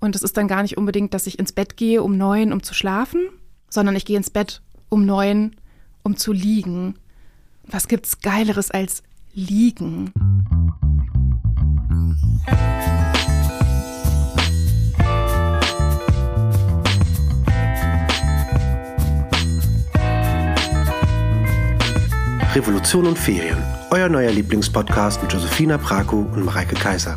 Und es ist dann gar nicht unbedingt, dass ich ins Bett gehe um 9, um zu schlafen, sondern ich gehe ins Bett um 9, um zu liegen. Was gibt's Geileres als liegen? Revolution und Ferien, euer neuer Lieblingspodcast mit Josefina Prako und Mareike Kaiser.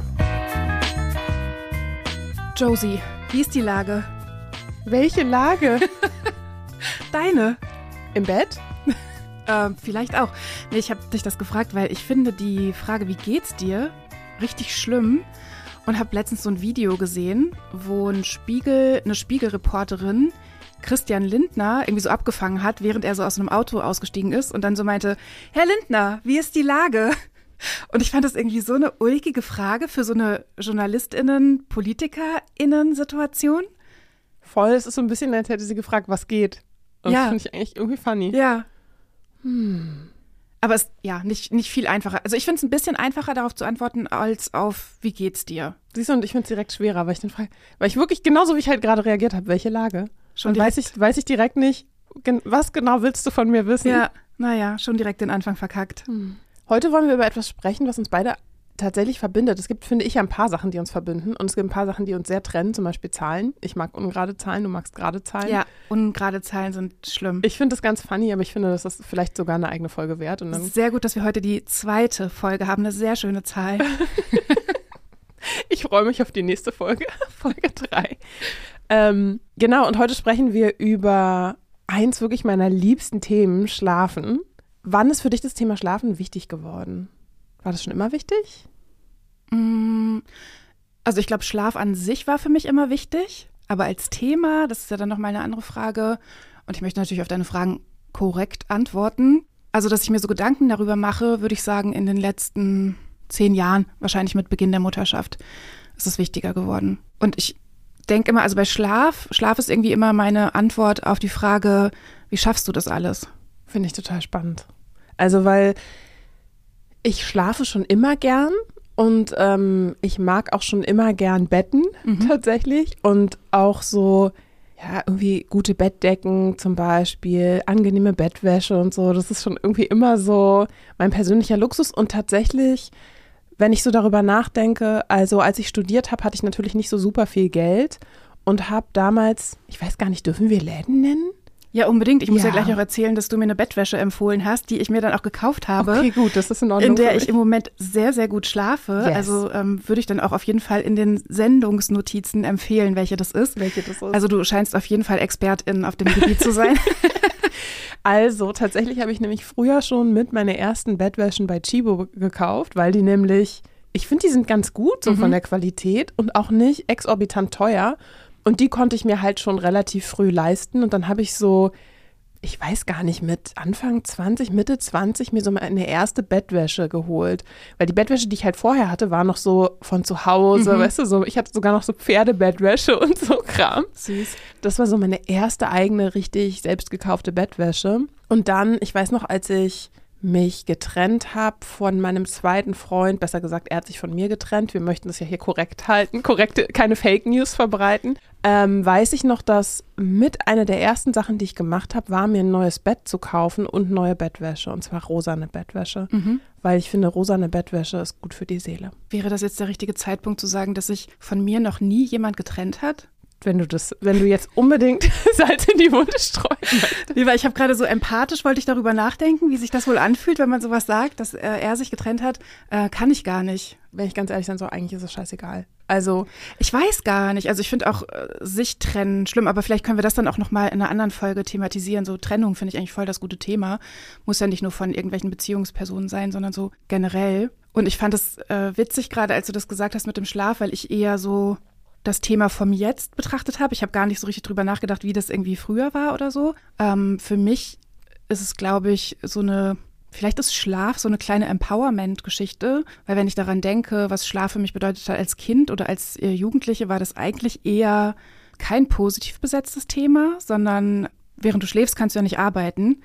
Josie, wie ist die Lage? Welche Lage? Deine. Im Bett? Vielleicht auch. Nee, ich habe dich das gefragt, weil ich finde die Frage, wie geht's dir, richtig schlimm. Und habe letztens so ein Video gesehen, wo eine Spiegelreporterin Christian Lindner irgendwie so abgefangen hat, während er so aus einem Auto ausgestiegen ist und dann so meinte, Herr Lindner, wie ist die Lage? Und ich fand das irgendwie so eine ulkige Frage für so eine JournalistInnen, PolitikerInnen-Situation. Voll, es ist so ein bisschen, als hätte sie gefragt, was geht. Und Ja. das finde ich eigentlich irgendwie funny. Ja. Aber es nicht viel einfacher. Also ich finde es ein bisschen einfacher, darauf zu antworten, als auf, wie geht's dir? Siehst du, und ich finde es direkt schwerer, weil ich wirklich genauso, wie ich halt gerade reagiert habe, welche Lage? Schon und weiß ich direkt nicht, was genau willst du von mir wissen? Ja, naja, schon direkt den Anfang verkackt. Heute wollen wir über etwas sprechen, was uns beide tatsächlich verbindet. Es gibt, finde ich, ja ein paar Sachen, die uns verbinden. Und es gibt ein paar Sachen, die uns sehr trennen, zum Beispiel Zahlen. Ich mag ungerade Zahlen, du magst gerade Zahlen. Ja, ungerade Zahlen sind schlimm. Ich finde das ganz funny, aber ich finde, dass das vielleicht sogar eine eigene Folge wert. Und dann Sehr gut, dass wir heute die 2. Folge haben, eine sehr schöne Zahl. Ich freue mich auf die nächste Folge, Folge 3. Genau, und heute sprechen wir über eins wirklich meiner liebsten Themen, Schlafen. Wann ist für dich das Thema Schlafen wichtig geworden? War das schon immer wichtig? Also ich glaube, Schlaf an sich war für mich immer wichtig, aber als Thema, das ist ja dann nochmal eine andere Frage und ich möchte natürlich auf deine Fragen korrekt antworten. Also, dass ich mir so Gedanken darüber mache, würde ich sagen, in den letzten 10 Jahren, wahrscheinlich mit Beginn der Mutterschaft, ist es wichtiger geworden. Und ich denke immer, also bei Schlaf ist irgendwie immer meine Antwort auf die Frage, wie schaffst du das alles? Finde ich total spannend. Also, weil ich schlafe schon immer gern und ich mag auch schon immer gern Betten tatsächlich und auch so, ja, irgendwie gute Bettdecken zum Beispiel, angenehme Bettwäsche und so. Das ist schon irgendwie immer so mein persönlicher Luxus und tatsächlich, wenn ich so darüber nachdenke, also als ich studiert habe, hatte ich natürlich nicht so super viel Geld und habe damals, ich weiß gar nicht, dürfen wir Läden nennen? Ja, unbedingt. Ich muss ja Ja. gleich noch erzählen, dass du mir eine Bettwäsche empfohlen hast, die ich mir dann auch gekauft habe. Okay, gut, das ist in Ordnung. In der für ich mich. im Moment sehr, sehr gut schlafe. Yes. Also würde ich dann auch auf jeden Fall in den Sendungsnotizen empfehlen, welche das ist. Welche das ist. Also du scheinst auf jeden Fall Expertin auf dem Gebiet zu sein. Also tatsächlich habe ich nämlich früher schon mit meine ersten Bettwäschen bei Chibo gekauft, weil die nämlich, ich finde, die sind ganz gut so von der Qualität und auch nicht exorbitant teuer. Und die konnte ich mir halt schon relativ früh leisten. Und dann habe ich so, ich weiß gar nicht, mit Anfang 20, Mitte 20 mir so meine erste Bettwäsche geholt. Weil die Bettwäsche, die ich halt vorher hatte, war noch so von zu Hause, weißt du, so, ich hatte sogar noch so Pferdebettwäsche und so Kram. Süß. Das war so meine erste eigene, richtig selbst gekaufte Bettwäsche. Und dann, ich weiß noch, als ich mich getrennt habe von meinem zweiten Freund, besser gesagt, er hat sich von mir getrennt, wir möchten das ja hier korrekt halten, keine Fake News verbreiten, weiß ich noch, dass mit einer der ersten Sachen, die ich gemacht habe, war mir ein neues Bett zu kaufen und neue Bettwäsche, und zwar rosane Bettwäsche, weil ich finde, rosane Bettwäsche ist gut für die Seele. Wäre das jetzt der richtige Zeitpunkt zu sagen, dass sich von mir noch nie jemand getrennt hat? Wenn du jetzt unbedingt Salz in die Wunde streuen möchtest. Nee, weil ich habe gerade so empathisch, wollte ich darüber nachdenken, wie sich das wohl anfühlt, wenn man sowas sagt, dass er sich getrennt hat, kann ich gar nicht. Wenn ich ganz ehrlich sein soll, eigentlich ist es scheißegal. Also Ich weiß gar nicht. Also ich finde auch sich trennen schlimm, aber vielleicht können wir das dann auch nochmal in einer anderen Folge thematisieren. So Trennung finde ich eigentlich voll das gute Thema. Muss ja nicht nur von irgendwelchen Beziehungspersonen sein, sondern so generell. Und ich fand es witzig gerade, als du das gesagt hast mit dem Schlaf, weil ich eher so das Thema vom Jetzt betrachtet habe. Ich habe gar nicht so richtig drüber nachgedacht, wie das irgendwie früher war oder so. Für mich ist es, glaube ich, vielleicht ist Schlaf so eine kleine Empowerment-Geschichte, weil wenn ich daran denke, was Schlaf für mich bedeutet hat als Kind oder als Jugendliche, war das eigentlich eher kein positiv besetztes Thema, sondern während du schläfst, kannst du ja nicht arbeiten.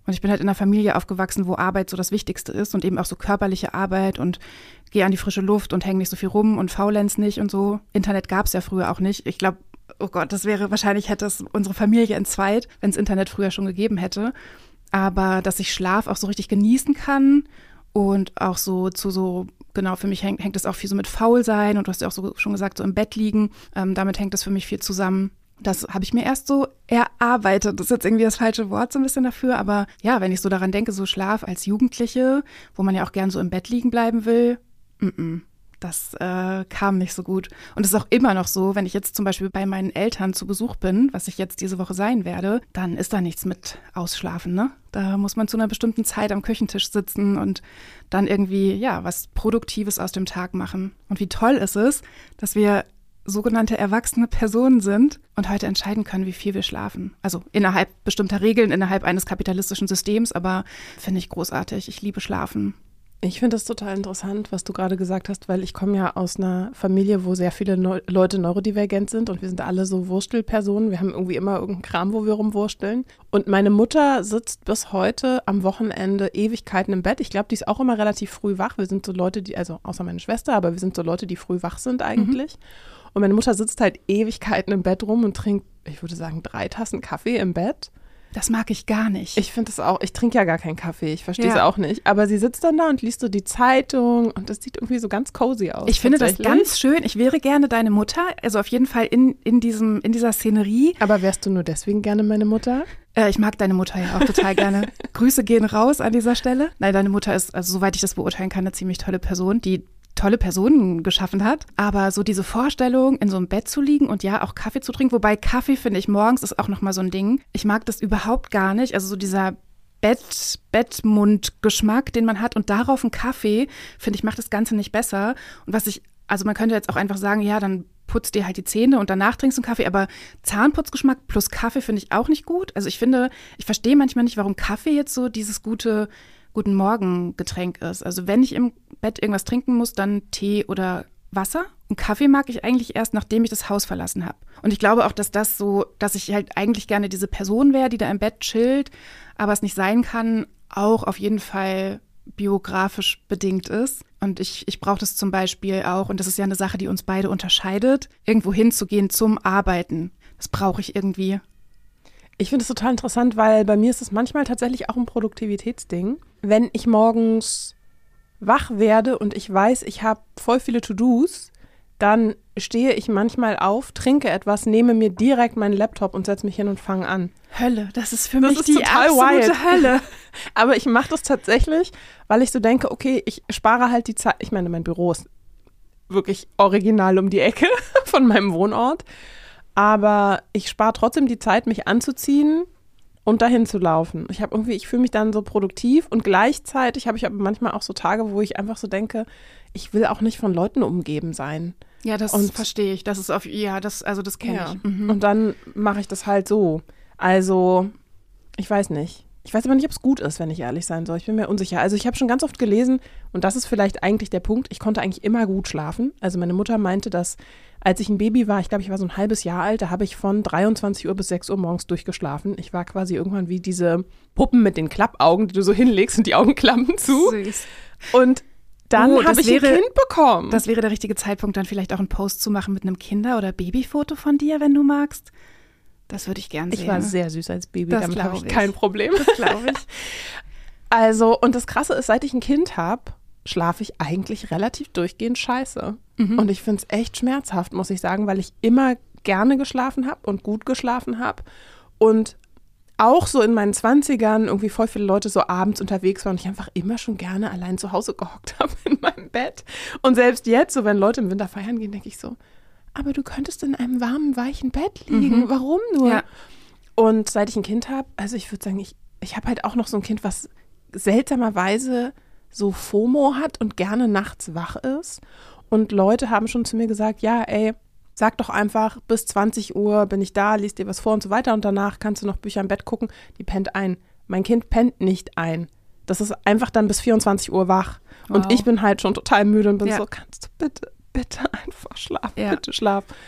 Und ich bin halt in einer Familie aufgewachsen, wo Arbeit so das Wichtigste ist und eben auch so körperliche Arbeit und gehe an die frische Luft und hänge nicht so viel rum und faulenz nicht und so. Internet gab es ja früher auch nicht. Ich glaube, oh Gott, wahrscheinlich hätte es unsere Familie entzweit, wenn es Internet früher schon gegeben hätte. Aber dass ich Schlaf auch so richtig genießen kann und auch so genau, für mich hängt es auch viel so mit Faulsein und du hast ja auch so schon gesagt, so im Bett liegen. Damit hängt es für mich viel zusammen. Das habe ich mir erst so erarbeitet. Das ist jetzt irgendwie das falsche Wort so ein bisschen dafür. Aber ja, wenn ich so daran denke, so Schlaf als Jugendliche, wo man ja auch gern so im Bett liegen bleiben will, das kam nicht so gut. Und es ist auch immer noch so, wenn ich jetzt zum Beispiel bei meinen Eltern zu Besuch bin, was ich jetzt diese Woche sein werde, dann ist da nichts mit Ausschlafen, ne? Da muss man zu einer bestimmten Zeit am Küchentisch sitzen und dann irgendwie, ja, was Produktives aus dem Tag machen. Und wie toll ist es, dass wir sogenannte erwachsene Personen sind und heute entscheiden können, wie viel wir schlafen. Also innerhalb bestimmter Regeln, innerhalb eines kapitalistischen Systems, aber finde ich großartig. Ich liebe Schlafen. Ich finde das total interessant, was du gerade gesagt hast, weil ich komme ja aus einer Familie, wo sehr viele Leute neurodivergent sind und wir sind alle so Wurstelpersonen. Wir haben irgendwie immer irgendeinen Kram, wo wir rumwursteln. Und meine Mutter sitzt bis heute am Wochenende Ewigkeiten im Bett. Ich glaube, die ist auch immer relativ früh wach. Wir sind so Leute, also außer meine Schwester, aber wir sind so Leute, die früh wach sind eigentlich. Und meine Mutter sitzt halt Ewigkeiten im Bett rum und trinkt, ich würde sagen, 3 Tassen Kaffee im Bett. Das mag ich gar nicht. Ich finde das auch, ich trinke ja gar keinen Kaffee, ich verstehe es auch nicht. Aber sie sitzt dann da und liest so die Zeitung und das sieht irgendwie so ganz cozy aus. Ich finde das ganz schön. Ich wäre gerne deine Mutter, also auf jeden Fall in dieser Szenerie. Aber wärst du nur deswegen gerne meine Mutter? Ich mag deine Mutter ja auch total gerne. Grüße gehen raus an dieser Stelle. Nein, deine Mutter ist, also soweit ich das beurteilen kann, eine ziemlich tolle Person, die tolle Personen geschaffen hat. Aber so diese Vorstellung, in so einem Bett zu liegen und ja, auch Kaffee zu trinken, wobei Kaffee, finde ich, morgens ist auch nochmal so ein Ding. Ich mag das überhaupt gar nicht. Also so dieser Bettmundgeschmack, den man hat und darauf ein Kaffee, finde ich, macht das Ganze nicht besser. Und also man könnte jetzt auch einfach sagen, ja, dann putzt dir halt die Zähne und danach trinkst du einen Kaffee, aber Zahnputzgeschmack plus Kaffee finde ich auch nicht gut. Also ich verstehe manchmal nicht, warum Kaffee jetzt so dieses guten Morgengetränk ist. Also wenn ich im Bett irgendwas trinken muss, dann Tee oder Wasser. Und Kaffee mag ich eigentlich erst, nachdem ich das Haus verlassen habe. Und ich glaube auch, dass ich halt eigentlich gerne diese Person wäre, die da im Bett chillt, aber es nicht sein kann, auch auf jeden Fall biografisch bedingt ist. Und ich brauche das zum Beispiel auch, und das ist ja eine Sache, die uns beide unterscheidet, irgendwo hinzugehen zum Arbeiten. Das brauche ich irgendwie. Ich finde es total interessant, weil bei mir ist es manchmal tatsächlich auch ein Produktivitätsding. Wenn ich morgens wach werde und ich weiß, ich habe voll viele To-Dos, dann stehe ich manchmal auf, trinke etwas, nehme mir direkt meinen Laptop und setze mich hin und fange an. Hölle, das ist für mich die absolute Hölle. Aber ich mache das tatsächlich, weil ich so denke, okay, ich spare halt die Zeit. Ich meine, mein Büro ist wirklich original um die Ecke von meinem Wohnort. Aber ich spare trotzdem die Zeit, mich anzuziehen und dahin zu laufen. Ich fühle mich dann so produktiv und gleichzeitig habe ich aber manchmal auch so Tage, wo ich einfach so denke, ich will auch nicht von Leuten umgeben sein. Ja, das verstehe ich. Das ist das kenne ich. Mhm. Und dann mache ich das halt so. Also, ich weiß nicht. Ich weiß aber nicht, ob es gut ist, wenn ich ehrlich sein soll. Ich bin mir unsicher. Also ich habe schon ganz oft gelesen, und das ist vielleicht eigentlich der Punkt, ich konnte eigentlich immer gut schlafen. Also meine Mutter meinte, dass als ich ein Baby war, ich glaube, ich war so ein halbes Jahr alt, da habe ich von 23 Uhr bis 6 Uhr morgens durchgeschlafen. Ich war quasi irgendwann wie diese Puppen mit den Klappaugen, die du so hinlegst und die Augen klappen zu. Süß. Und dann habe ich ein Kind bekommen. Das wäre der richtige Zeitpunkt, dann vielleicht auch einen Post zu machen mit einem Kinder- oder Babyfoto von dir, wenn du magst. Das würde ich gern sehen. Ich war sehr süß als Baby, das damit habe ich kein Problem. Das glaube ich. Also, und das Krasse ist, seit ich ein Kind habe, schlafe ich eigentlich relativ durchgehend scheiße. Mhm. Und ich finde es echt schmerzhaft, muss ich sagen, weil ich immer gerne geschlafen habe und gut geschlafen habe. Und auch so in meinen 20ern irgendwie voll viele Leute so abends unterwegs waren und ich einfach immer schon gerne allein zu Hause gehockt habe in meinem Bett. Und selbst jetzt, so wenn Leute im Winter feiern gehen, denke ich so, aber du könntest in einem warmen, weichen Bett liegen. Mhm. Warum nur? Ja. Und seit ich ein Kind habe, also ich würde sagen, ich habe halt auch noch so ein Kind, was seltsamerweise so FOMO hat und gerne nachts wach ist. Und Leute haben schon zu mir gesagt, ja, ey, sag doch einfach, bis 20 Uhr bin ich da, lies dir was vor und so weiter. Und danach kannst du noch Bücher im Bett gucken. Die pennt ein. Mein Kind pennt nicht ein. Das ist einfach dann bis 24 Uhr wach. Wow. Und ich bin halt schon total müde und bin so, kannst du bitte einfach schlafen, bitte schlaf.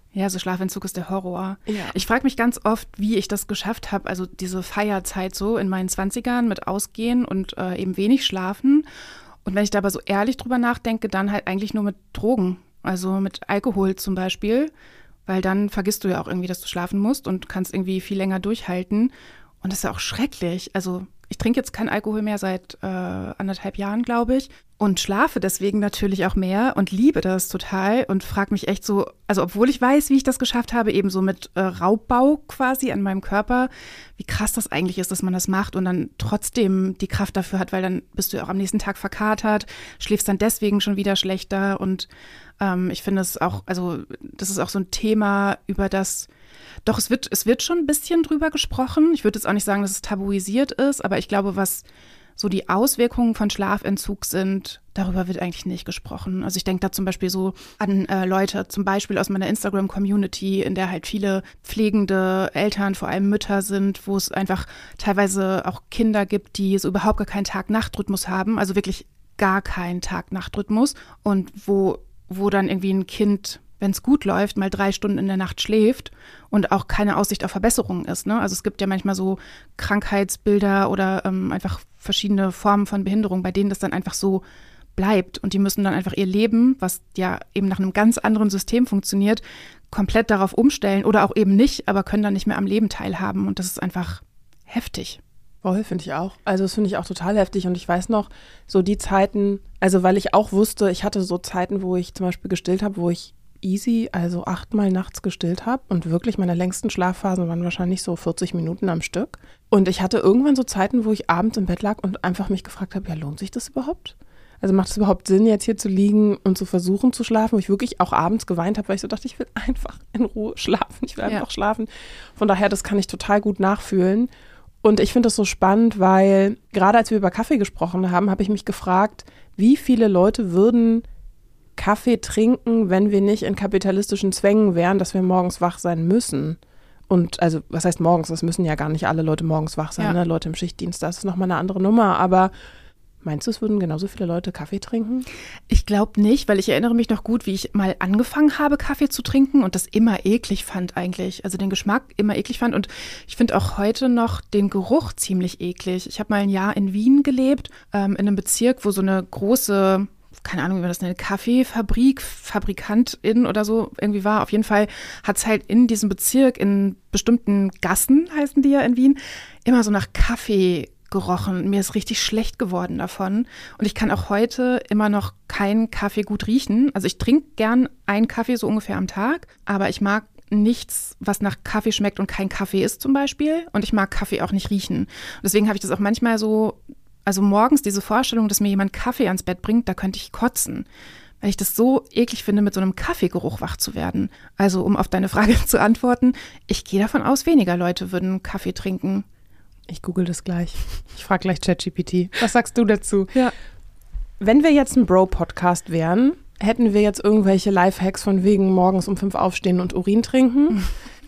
Ja, so Schlafentzug ist der Horror. Ja. Ich frage mich ganz oft, wie ich das geschafft habe, also diese Feierzeit so in meinen 20ern mit Ausgehen und eben wenig schlafen. Und wenn ich da aber so ehrlich drüber nachdenke, dann halt eigentlich nur mit Drogen, also mit Alkohol zum Beispiel, weil dann vergisst du ja auch irgendwie, dass du schlafen musst und kannst irgendwie viel länger durchhalten. Und das ist ja auch schrecklich. Also ich trinke jetzt keinen Alkohol mehr seit 1,5 Jahren, glaube ich. Und schlafe deswegen natürlich auch mehr und liebe das total und frage mich echt so, also obwohl ich weiß, wie ich das geschafft habe, eben so mit Raubbau quasi an meinem Körper, wie krass das eigentlich ist, dass man das macht und dann trotzdem die Kraft dafür hat, weil dann bist du ja auch am nächsten Tag verkatert, schläfst dann deswegen schon wieder schlechter und ich finde es auch, also das ist auch so ein Thema, über das, doch es wird schon ein bisschen drüber gesprochen. Ich würde jetzt auch nicht sagen, dass es tabuisiert ist, aber ich glaube, was so die Auswirkungen von Schlafentzug sind, darüber wird eigentlich nicht gesprochen. Also ich denke da zum Beispiel so an Leute, zum Beispiel aus meiner Instagram-Community, in der halt viele pflegende Eltern, vor allem Mütter sind, wo es einfach teilweise auch Kinder gibt, die so überhaupt gar keinen Tag-Nacht-Rhythmus haben, also wirklich gar keinen Tag-Nacht-Rhythmus und wo dann irgendwie ein Kind, wenn es gut läuft, mal 3 Stunden in der Nacht schläft und auch keine Aussicht auf Verbesserung ist. Ne? Also es gibt ja manchmal so Krankheitsbilder oder einfach verschiedene Formen von Behinderung, bei denen das dann einfach so bleibt. Und die müssen dann einfach ihr Leben, was ja eben nach einem ganz anderen System funktioniert, komplett darauf umstellen oder auch eben nicht, aber können dann nicht mehr am Leben teilhaben. Und das ist einfach heftig. Voll, finde ich auch. Also das finde ich auch total heftig und ich weiß noch, so die Zeiten, also weil ich auch wusste, ich hatte so Zeiten, wo ich zum Beispiel gestillt habe, wo ich easy, also 8-mal nachts gestillt habe und wirklich meine längsten Schlafphasen waren wahrscheinlich so 40 Minuten am Stück. Und ich hatte irgendwann so Zeiten, wo ich abends im Bett lag und einfach mich gefragt habe, ja, lohnt sich das überhaupt? Also macht es überhaupt Sinn, jetzt hier zu liegen und zu versuchen zu schlafen, wo ich wirklich auch abends geweint habe, weil ich so dachte, ich will einfach in Ruhe schlafen, ich will einfach schlafen. Von daher, das kann ich total gut nachfühlen. Und ich finde das so spannend, weil gerade als wir über Kaffee gesprochen haben, habe ich mich gefragt, wie viele Leute würden Kaffee trinken, wenn wir nicht in kapitalistischen Zwängen wären, dass wir morgens wach sein müssen. Und also, was heißt morgens? Das müssen ja gar nicht alle Leute morgens wach sein, ne? Leute im Schichtdienst, das ist nochmal eine andere Nummer. Aber meinst du, es würden genauso viele Leute Kaffee trinken? Ich glaube nicht, weil ich erinnere mich noch gut, wie ich mal angefangen habe, Kaffee zu trinken und das immer eklig fand eigentlich. Also den Geschmack immer eklig fand und ich finde auch heute noch den Geruch ziemlich eklig. Ich habe mal ein Jahr in Wien gelebt, in einem Bezirk, wo so eine große, keine Ahnung, wie man das nennt, Kaffeefabrik, Fabrikantin oder so irgendwie war. Auf jeden Fall hat es halt in diesem Bezirk, in bestimmten Gassen, heißen die ja in Wien, immer so nach Kaffee gerochen. Mir ist richtig schlecht geworden davon. Und ich kann auch heute immer noch keinen Kaffee gut riechen. Also ich trinke gern einen Kaffee so ungefähr am Tag, aber ich mag nichts, was nach Kaffee schmeckt und kein Kaffee ist zum Beispiel. Und ich mag Kaffee auch nicht riechen. Und deswegen habe ich das auch manchmal so, also morgens diese Vorstellung, dass mir jemand Kaffee ans Bett bringt, da könnte ich kotzen. Weil ich das so eklig finde, mit so einem Kaffeegeruch wach zu werden. Also um auf deine Frage zu antworten, ich gehe davon aus, weniger Leute würden Kaffee trinken. Ich google das gleich. Ich frage gleich ChatGPT. Was sagst du dazu? Ja. Wenn wir jetzt ein Bro-Podcast wären, hätten wir jetzt irgendwelche Lifehacks von wegen morgens um 5 aufstehen und Urin trinken?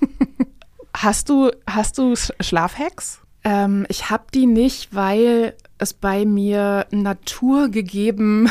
Hast du Schlafhacks? Ich habe die nicht, weil es bei mir naturgegeben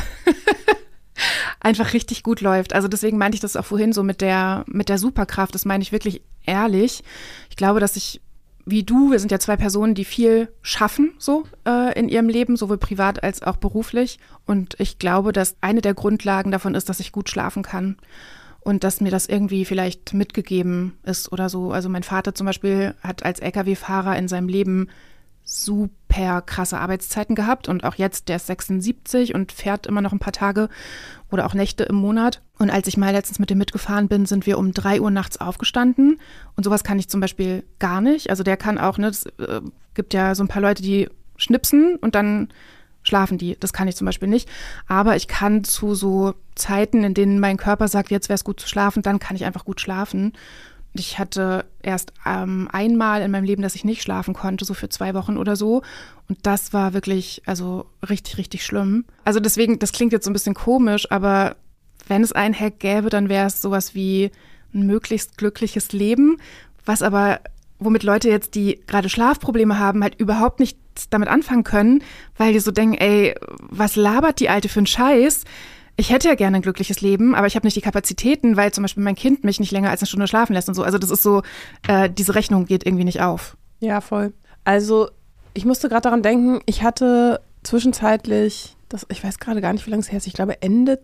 einfach richtig gut läuft. Also deswegen meinte ich das auch vorhin so mit der Superkraft. Das meine ich wirklich ehrlich. Ich glaube, dass ich, wie du, wir sind ja 2 Personen, die viel schaffen so in ihrem Leben, sowohl privat als auch beruflich. Und ich glaube, dass eine der Grundlagen davon ist, dass ich gut schlafen kann. Und dass mir das irgendwie vielleicht mitgegeben ist oder so. Also mein Vater zum Beispiel hat als LKW-Fahrer in seinem Leben super krasse Arbeitszeiten gehabt und auch jetzt, der ist 76 und fährt immer noch ein paar Tage oder auch Nächte im Monat. Und als ich mal letztens mit dem mitgefahren bin, sind wir um 3 Uhr nachts aufgestanden und sowas kann ich zum Beispiel gar nicht. Also der kann auch, ne, es gibt ja so ein paar Leute, die schnipsen und dann schlafen die. Das kann ich zum Beispiel nicht. Aber ich kann zu so Zeiten, in denen mein Körper sagt, jetzt wäre es gut zu schlafen, dann kann ich einfach gut schlafen. Ich hatte erst einmal in meinem Leben, dass ich nicht schlafen konnte, so für 2 Wochen oder so. Und das war wirklich, also richtig, richtig schlimm. Also deswegen, das klingt jetzt so ein bisschen komisch, aber wenn es einen Hack gäbe, dann wäre es sowas wie ein möglichst glückliches Leben, was aber, womit Leute jetzt, die gerade Schlafprobleme haben, halt überhaupt nichts damit anfangen können, weil die so denken, ey, was labert die Alte für einen Scheiß? ich hätte ja gerne ein glückliches Leben, aber ich habe nicht die Kapazitäten, weil zum Beispiel mein Kind mich nicht länger als eine Stunde schlafen lässt und so. Also das ist so, diese Rechnung geht irgendwie nicht auf. Ja, voll. Also ich musste gerade daran denken, ich hatte zwischenzeitlich, ich weiß gerade gar nicht, wie lange es her ist, ich glaube Ende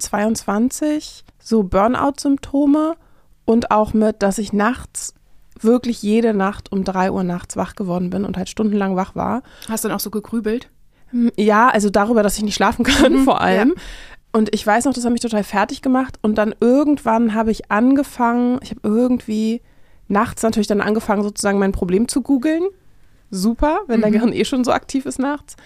22, so Burnout-Symptome und auch mit, dass ich nachts wirklich jede Nacht um 3 Uhr nachts wach geworden bin und halt stundenlang wach war. Hast du dann auch so gegrübelt? Ja, also darüber, dass ich nicht schlafen kann vor allem. Ja. Und ich weiß noch, das hat mich total fertig gemacht und dann irgendwann habe ich angefangen, ich habe irgendwie nachts natürlich dann angefangen, sozusagen mein Problem zu googeln. Super, wenn dein Gehirn schon so aktiv ist nachts.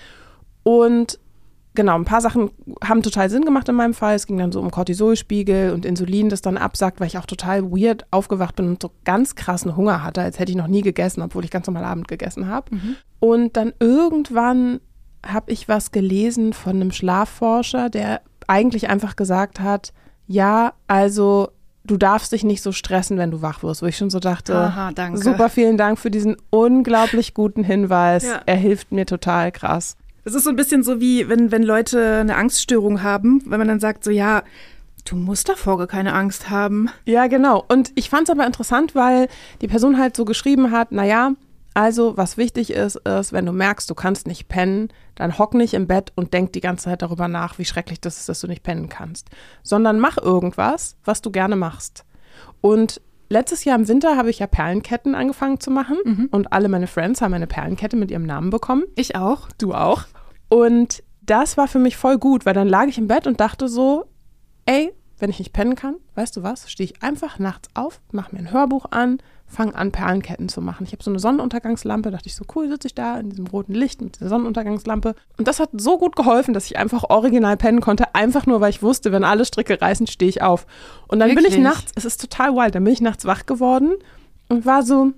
Und genau, ein paar Sachen haben total Sinn gemacht in meinem Fall. Es ging dann so um Cortisolspiegel und Insulin, das dann absackt, weil ich auch total weird aufgewacht bin und so ganz krassen Hunger hatte, als hätte ich noch nie gegessen, obwohl ich ganz normal Abend gegessen habe. Und dann irgendwann habe ich was gelesen von einem Schlafforscher, der eigentlich einfach gesagt hat, ja, also du darfst dich nicht so stressen, wenn du wach wirst. Wo ich schon so dachte, aha, danke. Super, vielen Dank für diesen unglaublich guten Hinweis. Ja. Er hilft mir total krass. Es ist so ein bisschen so wie, wenn Leute eine Angststörung haben, wenn man dann sagt so, ja, du musst davor gar keine Angst haben. Ja, genau. Und ich fand es aber interessant, weil die Person halt so geschrieben hat, naja, also was wichtig ist, wenn du merkst, du kannst nicht pennen, dann hock nicht im Bett und denk die ganze Zeit darüber nach, wie schrecklich das ist, dass du nicht pennen kannst. Sondern mach irgendwas, was du gerne machst. Und letztes Jahr im Winter habe ich ja Perlenketten angefangen zu machen und alle meine Friends haben eine Perlenkette mit ihrem Namen bekommen. Ich auch. Du auch. Und das war für mich voll gut, weil dann lag ich im Bett und dachte so, ey, wenn ich nicht pennen kann, weißt du was, stehe ich einfach nachts auf, mache mir ein Hörbuch an, fange an, Perlenketten zu machen. Ich habe so eine Sonnenuntergangslampe, dachte ich so, cool, sitze ich da in diesem roten Licht mit dieser Sonnenuntergangslampe. Und das hat so gut geholfen, dass ich einfach original pennen konnte, einfach nur, weil ich wusste, wenn alle Stricke reißen, stehe ich auf. Und dann bin ich nachts, es ist total wild, dann bin ich nachts wach geworden und war so,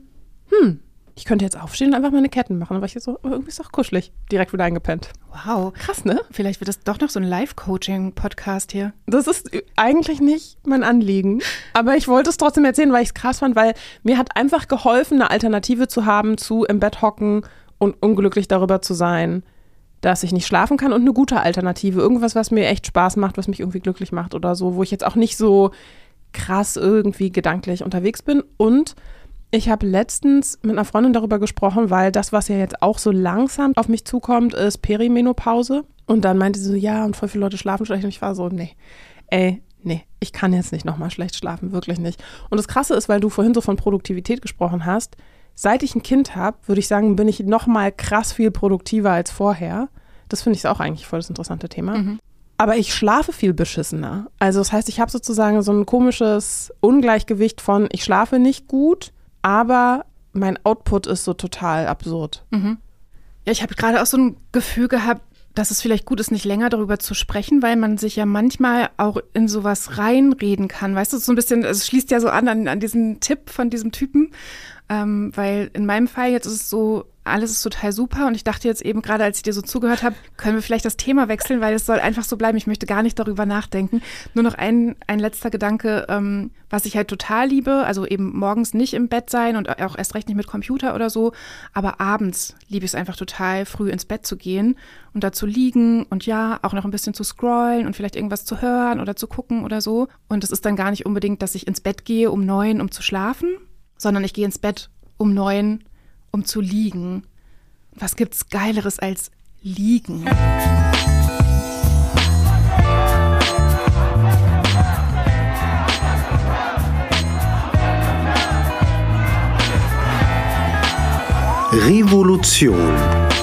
ich könnte jetzt aufstehen und einfach meine Ketten machen. Dann war ich jetzt so, irgendwie ist doch kuschelig. Direkt wieder eingepennt. Wow. Krass, ne? Vielleicht wird das doch noch so ein Live-Coaching-Podcast hier. Das ist eigentlich nicht mein Anliegen. Aber ich wollte es trotzdem erzählen, weil ich es krass fand, weil mir hat einfach geholfen, eine Alternative zu haben zu im Bett hocken und unglücklich darüber zu sein, dass ich nicht schlafen kann und eine gute Alternative. Irgendwas, was mir echt Spaß macht, was mich irgendwie glücklich macht oder so, wo ich jetzt auch nicht so krass irgendwie gedanklich unterwegs bin. Und ich habe letztens mit einer Freundin darüber gesprochen, weil das, was ja jetzt auch so langsam auf mich zukommt, ist Perimenopause. Und dann meinte sie so, ja, und voll viele Leute schlafen schlecht. Und ich war so, nee, ich kann jetzt nicht nochmal schlecht schlafen, wirklich nicht. Und das Krasse ist, weil du vorhin so von Produktivität gesprochen hast, seit ich ein Kind habe, würde ich sagen, bin ich nochmal krass viel produktiver als vorher. Das finde ich auch eigentlich voll das interessante Thema. Aber ich schlafe viel beschissener. Also das heißt, ich habe sozusagen so ein komisches Ungleichgewicht von, ich schlafe nicht gut, aber mein Output ist so total absurd. Ja, ich habe gerade auch so ein Gefühl gehabt, dass es vielleicht gut ist, nicht länger darüber zu sprechen, weil man sich ja manchmal auch in sowas reinreden kann. Weißt du, so ein bisschen, es schließt ja so an diesen Tipp von diesem Typen, weil in meinem Fall jetzt ist es so, alles ist total super und ich dachte jetzt eben gerade, als ich dir so zugehört habe, können wir vielleicht das Thema wechseln, weil es soll einfach so bleiben. Ich möchte gar nicht darüber nachdenken. Nur noch ein letzter Gedanke, was ich halt total liebe, also eben morgens nicht im Bett sein und auch erst recht nicht mit Computer oder so, aber abends liebe ich es einfach total, früh ins Bett zu gehen und da zu liegen und ja, auch noch ein bisschen zu scrollen und vielleicht irgendwas zu hören oder zu gucken oder so. Und es ist dann gar nicht unbedingt, dass ich ins Bett gehe um 9, um zu schlafen, sondern ich gehe ins Bett um 9, um zu liegen. Was gibt's Geileres als liegen? Revolution.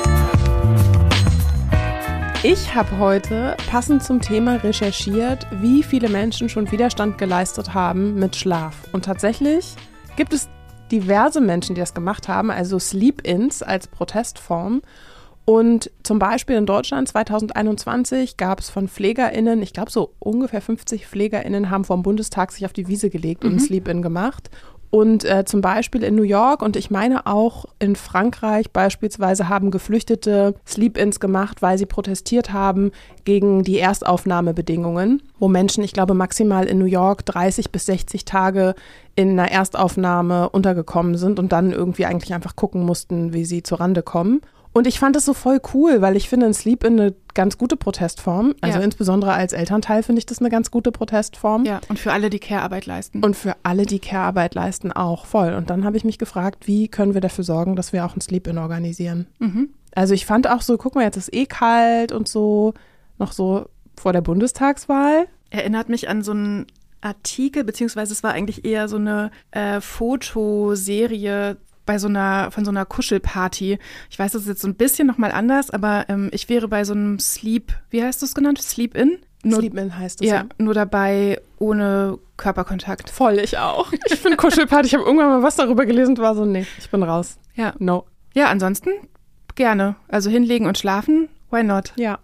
Ich habe heute passend zum Thema recherchiert, wie viele Menschen schon Widerstand geleistet haben mit Schlaf. Und tatsächlich gibt es diverse Menschen, die das gemacht haben, also Sleep-Ins als Protestform. Und zum Beispiel in Deutschland 2021 gab es von PflegerInnen, ich glaube so ungefähr 50 PflegerInnen haben vom Bundestag sich auf die Wiese gelegt und ein Sleep-In gemacht. Und zum Beispiel in New York und ich meine auch in Frankreich beispielsweise haben Geflüchtete Sleep-Ins gemacht, weil sie protestiert haben gegen die Erstaufnahmebedingungen, wo Menschen, ich glaube maximal in New York 30 bis 60 Tage in einer Erstaufnahme untergekommen sind und dann irgendwie eigentlich einfach gucken mussten, wie sie zurande kommen. Und ich fand es so voll cool, weil ich finde ein Sleep-In eine ganz gute Protestform. Also insbesondere als Elternteil finde ich das eine ganz gute Protestform. Ja, und für alle, die Care-Arbeit leisten. Und für alle, die Care-Arbeit leisten, auch voll. Und dann habe ich mich gefragt, wie können wir dafür sorgen, dass wir auch ein Sleep-In organisieren. Also ich fand auch so, guck mal, jetzt ist kalt und so, noch so vor der Bundestagswahl. Erinnert mich an so einen Artikel, beziehungsweise es war eigentlich eher so eine Fotoserie von so einer Kuschelparty. Ich weiß, das ist jetzt so ein bisschen nochmal anders, aber ich wäre bei so einem wie heißt das genannt? Sleep-In? Sleep-In heißt es. Ja, nur dabei ohne Körperkontakt. Voll, ich auch. Ich finde Kuschelparty, ich habe irgendwann mal was darüber gelesen und war so, nee, ich bin raus. Ja. No. Ja, ansonsten gerne. Also hinlegen und schlafen, why not? Ja.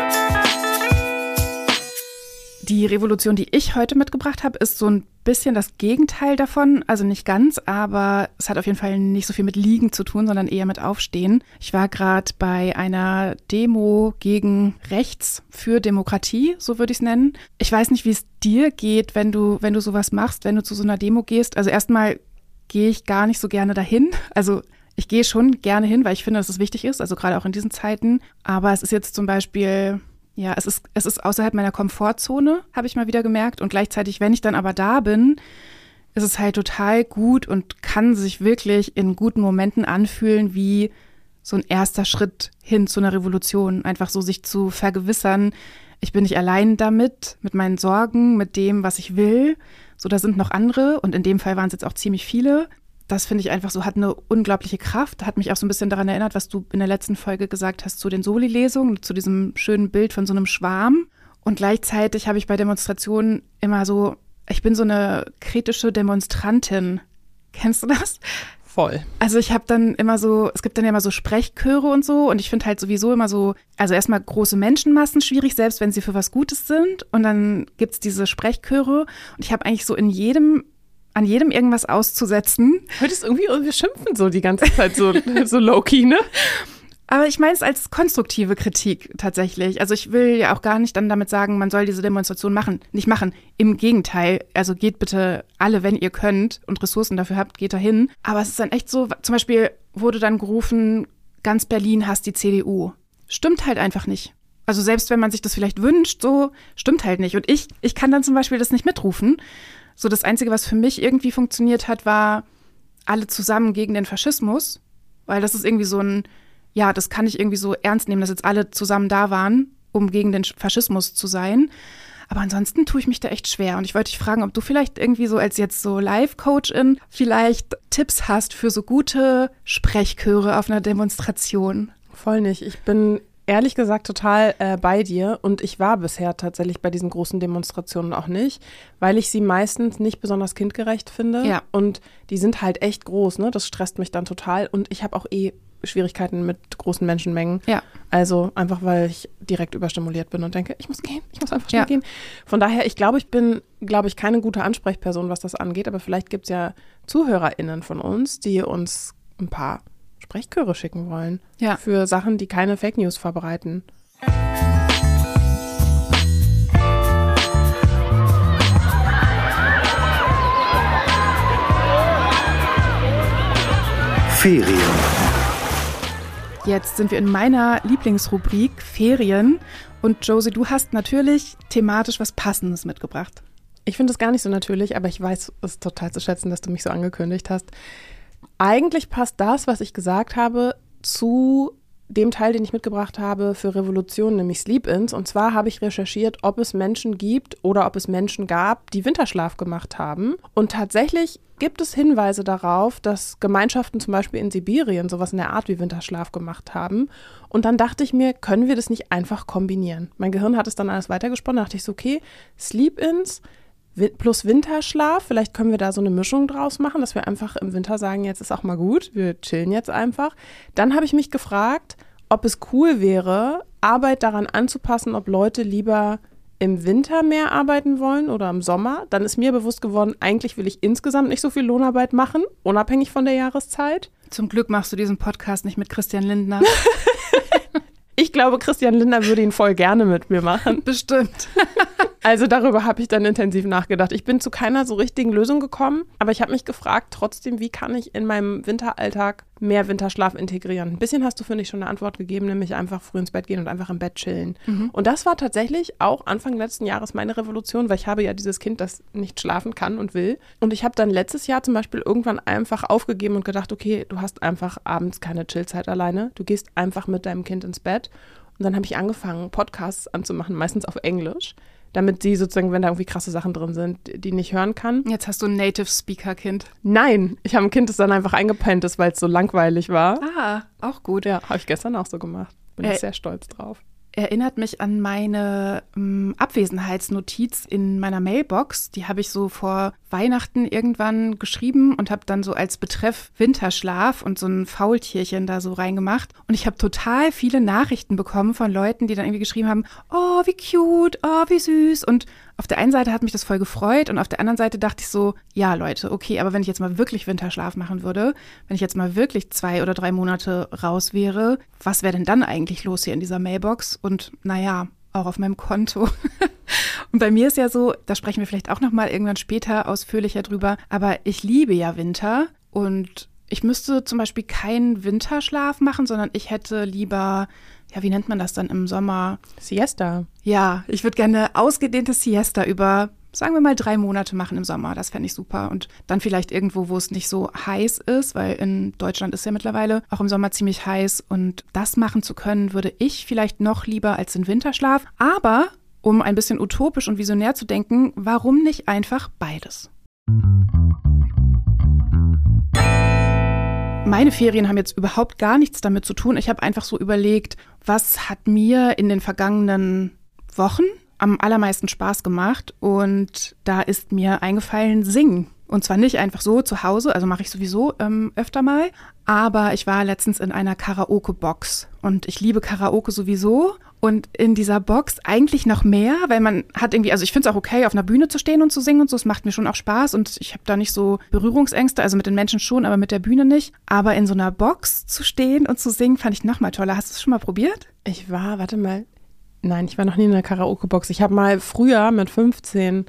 Die Revolution, die ich heute mitgebracht habe, ist so ein bisschen das Gegenteil davon. Also nicht ganz, aber es hat auf jeden Fall nicht so viel mit Liegen zu tun, sondern eher mit Aufstehen. Ich war gerade bei einer Demo gegen rechts für Demokratie, so würde ich es nennen. Ich weiß nicht, wie es dir geht, wenn du sowas machst, wenn du zu so einer Demo gehst. Also erstmal gehe ich gar nicht so gerne dahin. Also ich gehe schon gerne hin, weil ich finde, dass es wichtig ist, also gerade auch in diesen Zeiten. Aber es ist jetzt zum Beispiel... Ja, es ist außerhalb meiner Komfortzone, habe ich mal wieder gemerkt. Und gleichzeitig, wenn ich dann aber da bin, ist es halt total gut und kann sich wirklich in guten Momenten anfühlen wie so ein erster Schritt hin zu einer Revolution. Einfach so sich zu vergewissern, ich bin nicht allein damit, mit meinen Sorgen, mit dem, was ich will. So, da sind noch andere und in dem Fall waren es jetzt auch ziemlich viele. Das finde ich einfach so, hat eine unglaubliche Kraft. Hat mich auch so ein bisschen daran erinnert, was du in der letzten Folge gesagt hast zu den Soli-Lesungen, zu diesem schönen Bild von so einem Schwarm. Und gleichzeitig habe ich bei Demonstrationen immer so, ich bin so eine kritische Demonstrantin. Kennst du das? Voll. Also ich habe dann immer so, es gibt dann ja immer so Sprechchöre und so und ich finde halt sowieso immer so, also erstmal große Menschenmassen schwierig, selbst wenn sie für was Gutes sind. Und dann gibt's diese Sprechchöre und ich habe eigentlich so an jedem irgendwas auszusetzen. Heute ist irgendwie, wir schimpfen so die ganze Zeit so low-key, ne? Aber ich meine es als konstruktive Kritik tatsächlich. Also ich will ja auch gar nicht dann damit sagen, man soll diese Demonstration nicht machen. Im Gegenteil, also geht bitte alle, wenn ihr könnt und Ressourcen dafür habt, geht dahin. Aber es ist dann echt so, zum Beispiel wurde dann gerufen, ganz Berlin hasst die CDU. Stimmt halt einfach nicht. Also selbst wenn man sich das vielleicht wünscht, so stimmt halt nicht. Und ich kann dann zum Beispiel das nicht mitrufen. So das Einzige, was für mich irgendwie funktioniert hat, war alle zusammen gegen den Faschismus, weil das ist irgendwie so ein, ja, das kann ich irgendwie so ernst nehmen, dass jetzt alle zusammen da waren, um gegen den Faschismus zu sein. Aber ansonsten tue ich mich da echt schwer und ich wollte dich fragen, ob du vielleicht irgendwie so als jetzt so Live-Coachin vielleicht Tipps hast für so gute Sprechchöre auf einer Demonstration. Voll nicht. Ich bin ehrlich gesagt total bei dir und ich war bisher tatsächlich bei diesen großen Demonstrationen auch nicht, weil ich sie meistens nicht besonders kindgerecht finde. Ja. Und die sind halt echt groß, ne? Das stresst mich dann total und ich habe auch Schwierigkeiten mit großen Menschenmengen. Ja. Also einfach, weil ich direkt überstimuliert bin und denke, ich muss gehen, ich muss einfach schnell gehen. Von daher, ich bin keine gute Ansprechperson, was das angeht, aber vielleicht gibt es ja ZuhörerInnen von uns, die uns ein paar Sprechchöre schicken wollen. Ja. Für Sachen, die keine Fake News verbreiten. Ferien. Jetzt sind wir in meiner Lieblingsrubrik Ferien und Josie, du hast natürlich thematisch was Passendes mitgebracht. Ich finde es gar nicht so natürlich, aber ich weiß es total zu schätzen, dass du mich so angekündigt hast. Eigentlich passt das, was ich gesagt habe, zu dem Teil, den ich mitgebracht habe für Revolution, nämlich Sleep-Ins. Und zwar habe ich recherchiert, ob es Menschen gibt oder ob es Menschen gab, die Winterschlaf gemacht haben. Und tatsächlich gibt es Hinweise darauf, dass Gemeinschaften zum Beispiel in Sibirien sowas in der Art wie Winterschlaf gemacht haben. Und dann dachte ich mir, können wir das nicht einfach kombinieren? Mein Gehirn hat es dann alles weitergesponnen. Da dachte ich so, okay, Sleep-Ins plus Winterschlaf, vielleicht können wir da so eine Mischung draus machen, dass wir einfach im Winter sagen, jetzt ist auch mal gut, wir chillen jetzt einfach. Dann habe ich mich gefragt, ob es cool wäre, Arbeit daran anzupassen, ob Leute lieber im Winter mehr arbeiten wollen oder im Sommer. Dann ist mir bewusst geworden, eigentlich will ich insgesamt nicht so viel Lohnarbeit machen, unabhängig von der Jahreszeit. Zum Glück machst du diesen Podcast nicht mit Christian Lindner. Ich glaube, Christian Lindner würde ihn voll gerne mit mir machen. Bestimmt. Also darüber habe ich dann intensiv nachgedacht. Ich bin zu keiner so richtigen Lösung gekommen, aber ich habe mich gefragt trotzdem, wie kann ich in meinem Winteralltag mehr Winterschlaf integrieren? Ein bisschen hast du, finde ich, schon eine Antwort gegeben, nämlich einfach früh ins Bett gehen und einfach im Bett chillen. Und das war tatsächlich auch Anfang letzten Jahres meine Revolution, weil ich habe ja dieses Kind, das nicht schlafen kann und will. Und ich habe dann letztes Jahr zum Beispiel irgendwann einfach aufgegeben und gedacht, okay, du hast einfach abends keine Chillzeit alleine. Du gehst einfach mit deinem Kind ins Bett. Und dann habe ich angefangen, Podcasts anzumachen, meistens auf Englisch, damit sie sozusagen, wenn da irgendwie krasse Sachen drin sind, die nicht hören kann. Jetzt hast du ein Native-Speaker-Kind. Nein, ich habe ein Kind, das dann einfach eingepennt ist, weil es so langweilig war. Ah, auch gut. Ja, habe ich gestern auch so gemacht. Bin ich sehr stolz drauf. Erinnert mich an meine Abwesenheitsnotiz in meiner Mailbox. Die habe ich so vor Weihnachten irgendwann geschrieben und habe dann so als Betreff Winterschlaf und so ein Faultierchen da so reingemacht. Und ich habe total viele Nachrichten bekommen von Leuten, die dann irgendwie geschrieben haben, oh, wie cute, oh, wie süß. Und auf der einen Seite hat mich das voll gefreut und auf der anderen Seite dachte ich so, ja Leute, okay, aber wenn ich jetzt mal wirklich Winterschlaf machen würde, wenn ich jetzt mal wirklich 2 oder 3 Monate raus wäre, was wäre denn dann eigentlich los hier in dieser Mailbox? Und naja, auch auf meinem Konto. Und bei mir ist ja so, da sprechen wir vielleicht auch nochmal irgendwann später ausführlicher drüber, aber ich liebe ja Winter und ich müsste zum Beispiel keinen Winterschlaf machen, sondern ich hätte lieber, ja, wie nennt man das dann im Sommer? Siesta. Ja, ich würde gerne ausgedehnte Siesta über, sagen wir mal, 3 Monate machen im Sommer. Das fände ich super. Und dann vielleicht irgendwo, wo es nicht so heiß ist, weil in Deutschland ist ja mittlerweile auch im Sommer ziemlich heiß. Und das machen zu können, würde ich vielleicht noch lieber als den Winterschlaf. Aber um ein bisschen utopisch und visionär zu denken, warum nicht einfach beides? Meine Ferien haben jetzt überhaupt gar nichts damit zu tun. Ich habe einfach so überlegt, was hat mir in den vergangenen Wochen am allermeisten Spaß gemacht? Und da ist mir eingefallen, singen. Und zwar nicht einfach so zu Hause, also mache ich sowieso öfter mal. Aber ich war letztens in einer Karaoke-Box und ich liebe Karaoke sowieso. Und in dieser Box eigentlich noch mehr, weil man hat irgendwie, also ich finde es auch okay, auf einer Bühne zu stehen und zu singen und so, es macht mir schon auch Spaß und ich habe da nicht so Berührungsängste, also mit den Menschen schon, aber mit der Bühne nicht. Aber in so einer Box zu stehen und zu singen, fand ich noch mal toller. Hast du es schon mal probiert? Ich war noch nie in einer Karaoke-Box. Ich habe mal früher mit 15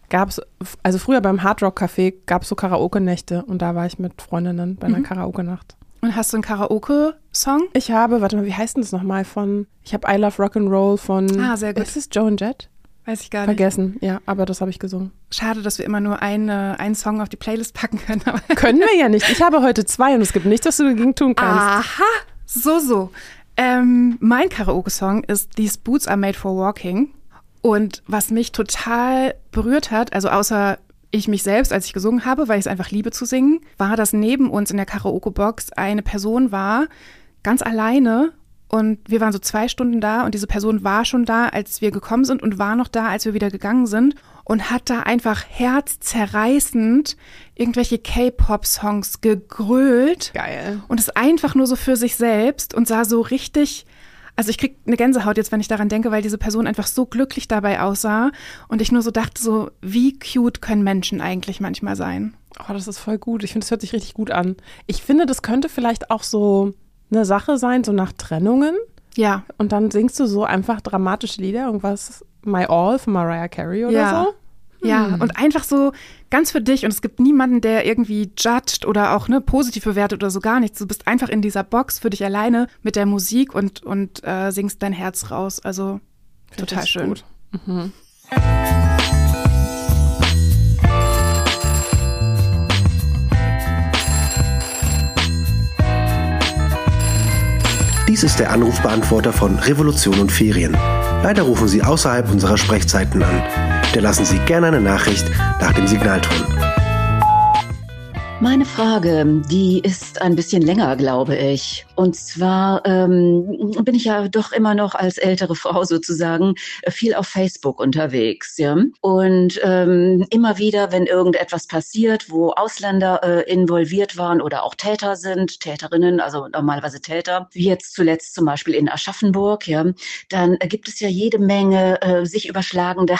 früher beim Hard Rock Café gab es so Karaoke-Nächte und da war ich mit Freundinnen bei einer Karaoke-Nacht. Und hast du einen Karaoke-Song? Ich habe, wie heißt denn das nochmal ich habe I Love Rock'n'Roll von, sehr gut. Ist es Joan Jett? Weiß ich gar nicht. Vergessen, ja, aber das habe ich gesungen. Schade, dass wir immer nur einen Song auf die Playlist packen können. Können wir ja nicht. Ich habe heute 2 und es gibt nichts, was du dagegen tun kannst. Aha, so. Mein Karaoke-Song ist These Boots Are Made for Walking. Und was mich total berührt hat, also außer ich mich selbst, als ich gesungen habe, weil ich es einfach liebe zu singen, war, dass neben uns in der Karaoke-Box eine Person war, ganz alleine. Und wir waren so 2 Stunden da und diese Person war schon da, als wir gekommen sind und war noch da, als wir wieder gegangen sind und hat da einfach herzzerreißend irgendwelche K-Pop-Songs gegrölt. Geil. Und es einfach nur so für sich selbst und sah so richtig, also ich krieg eine Gänsehaut jetzt, wenn ich daran denke, weil diese Person einfach so glücklich dabei aussah und ich nur so dachte so, wie cute können Menschen eigentlich manchmal sein? Oh, das ist voll gut. Ich finde, das hört sich richtig gut an. Ich finde, das könnte vielleicht auch so eine Sache sein, so nach Trennungen. Ja. Und dann singst du so einfach dramatische Lieder, irgendwas My All von Mariah Carey oder so. Ja, und einfach so ganz für dich und es gibt niemanden, der irgendwie judgt oder auch positiv bewertet oder so, gar nichts. Du bist einfach in dieser Box für dich alleine mit der Musik und singst dein Herz raus. Also total schön. Gut. Mhm. Dies ist der Anrufbeantworter von Revolution und Ferien. Leider rufen Sie außerhalb unserer Sprechzeiten an. Hinterlassen Sie gerne eine Nachricht nach dem Signalton. Meine Frage, die ist ein bisschen länger, glaube ich. Und zwar bin ich ja doch immer noch als ältere Frau sozusagen viel auf Facebook unterwegs, ja. Und immer wieder, wenn irgendetwas passiert, wo Ausländer involviert waren oder auch Täter sind, Täterinnen, also normalerweise Täter, wie jetzt zuletzt zum Beispiel in Aschaffenburg, ja, dann gibt es ja jede Menge sich überschlagende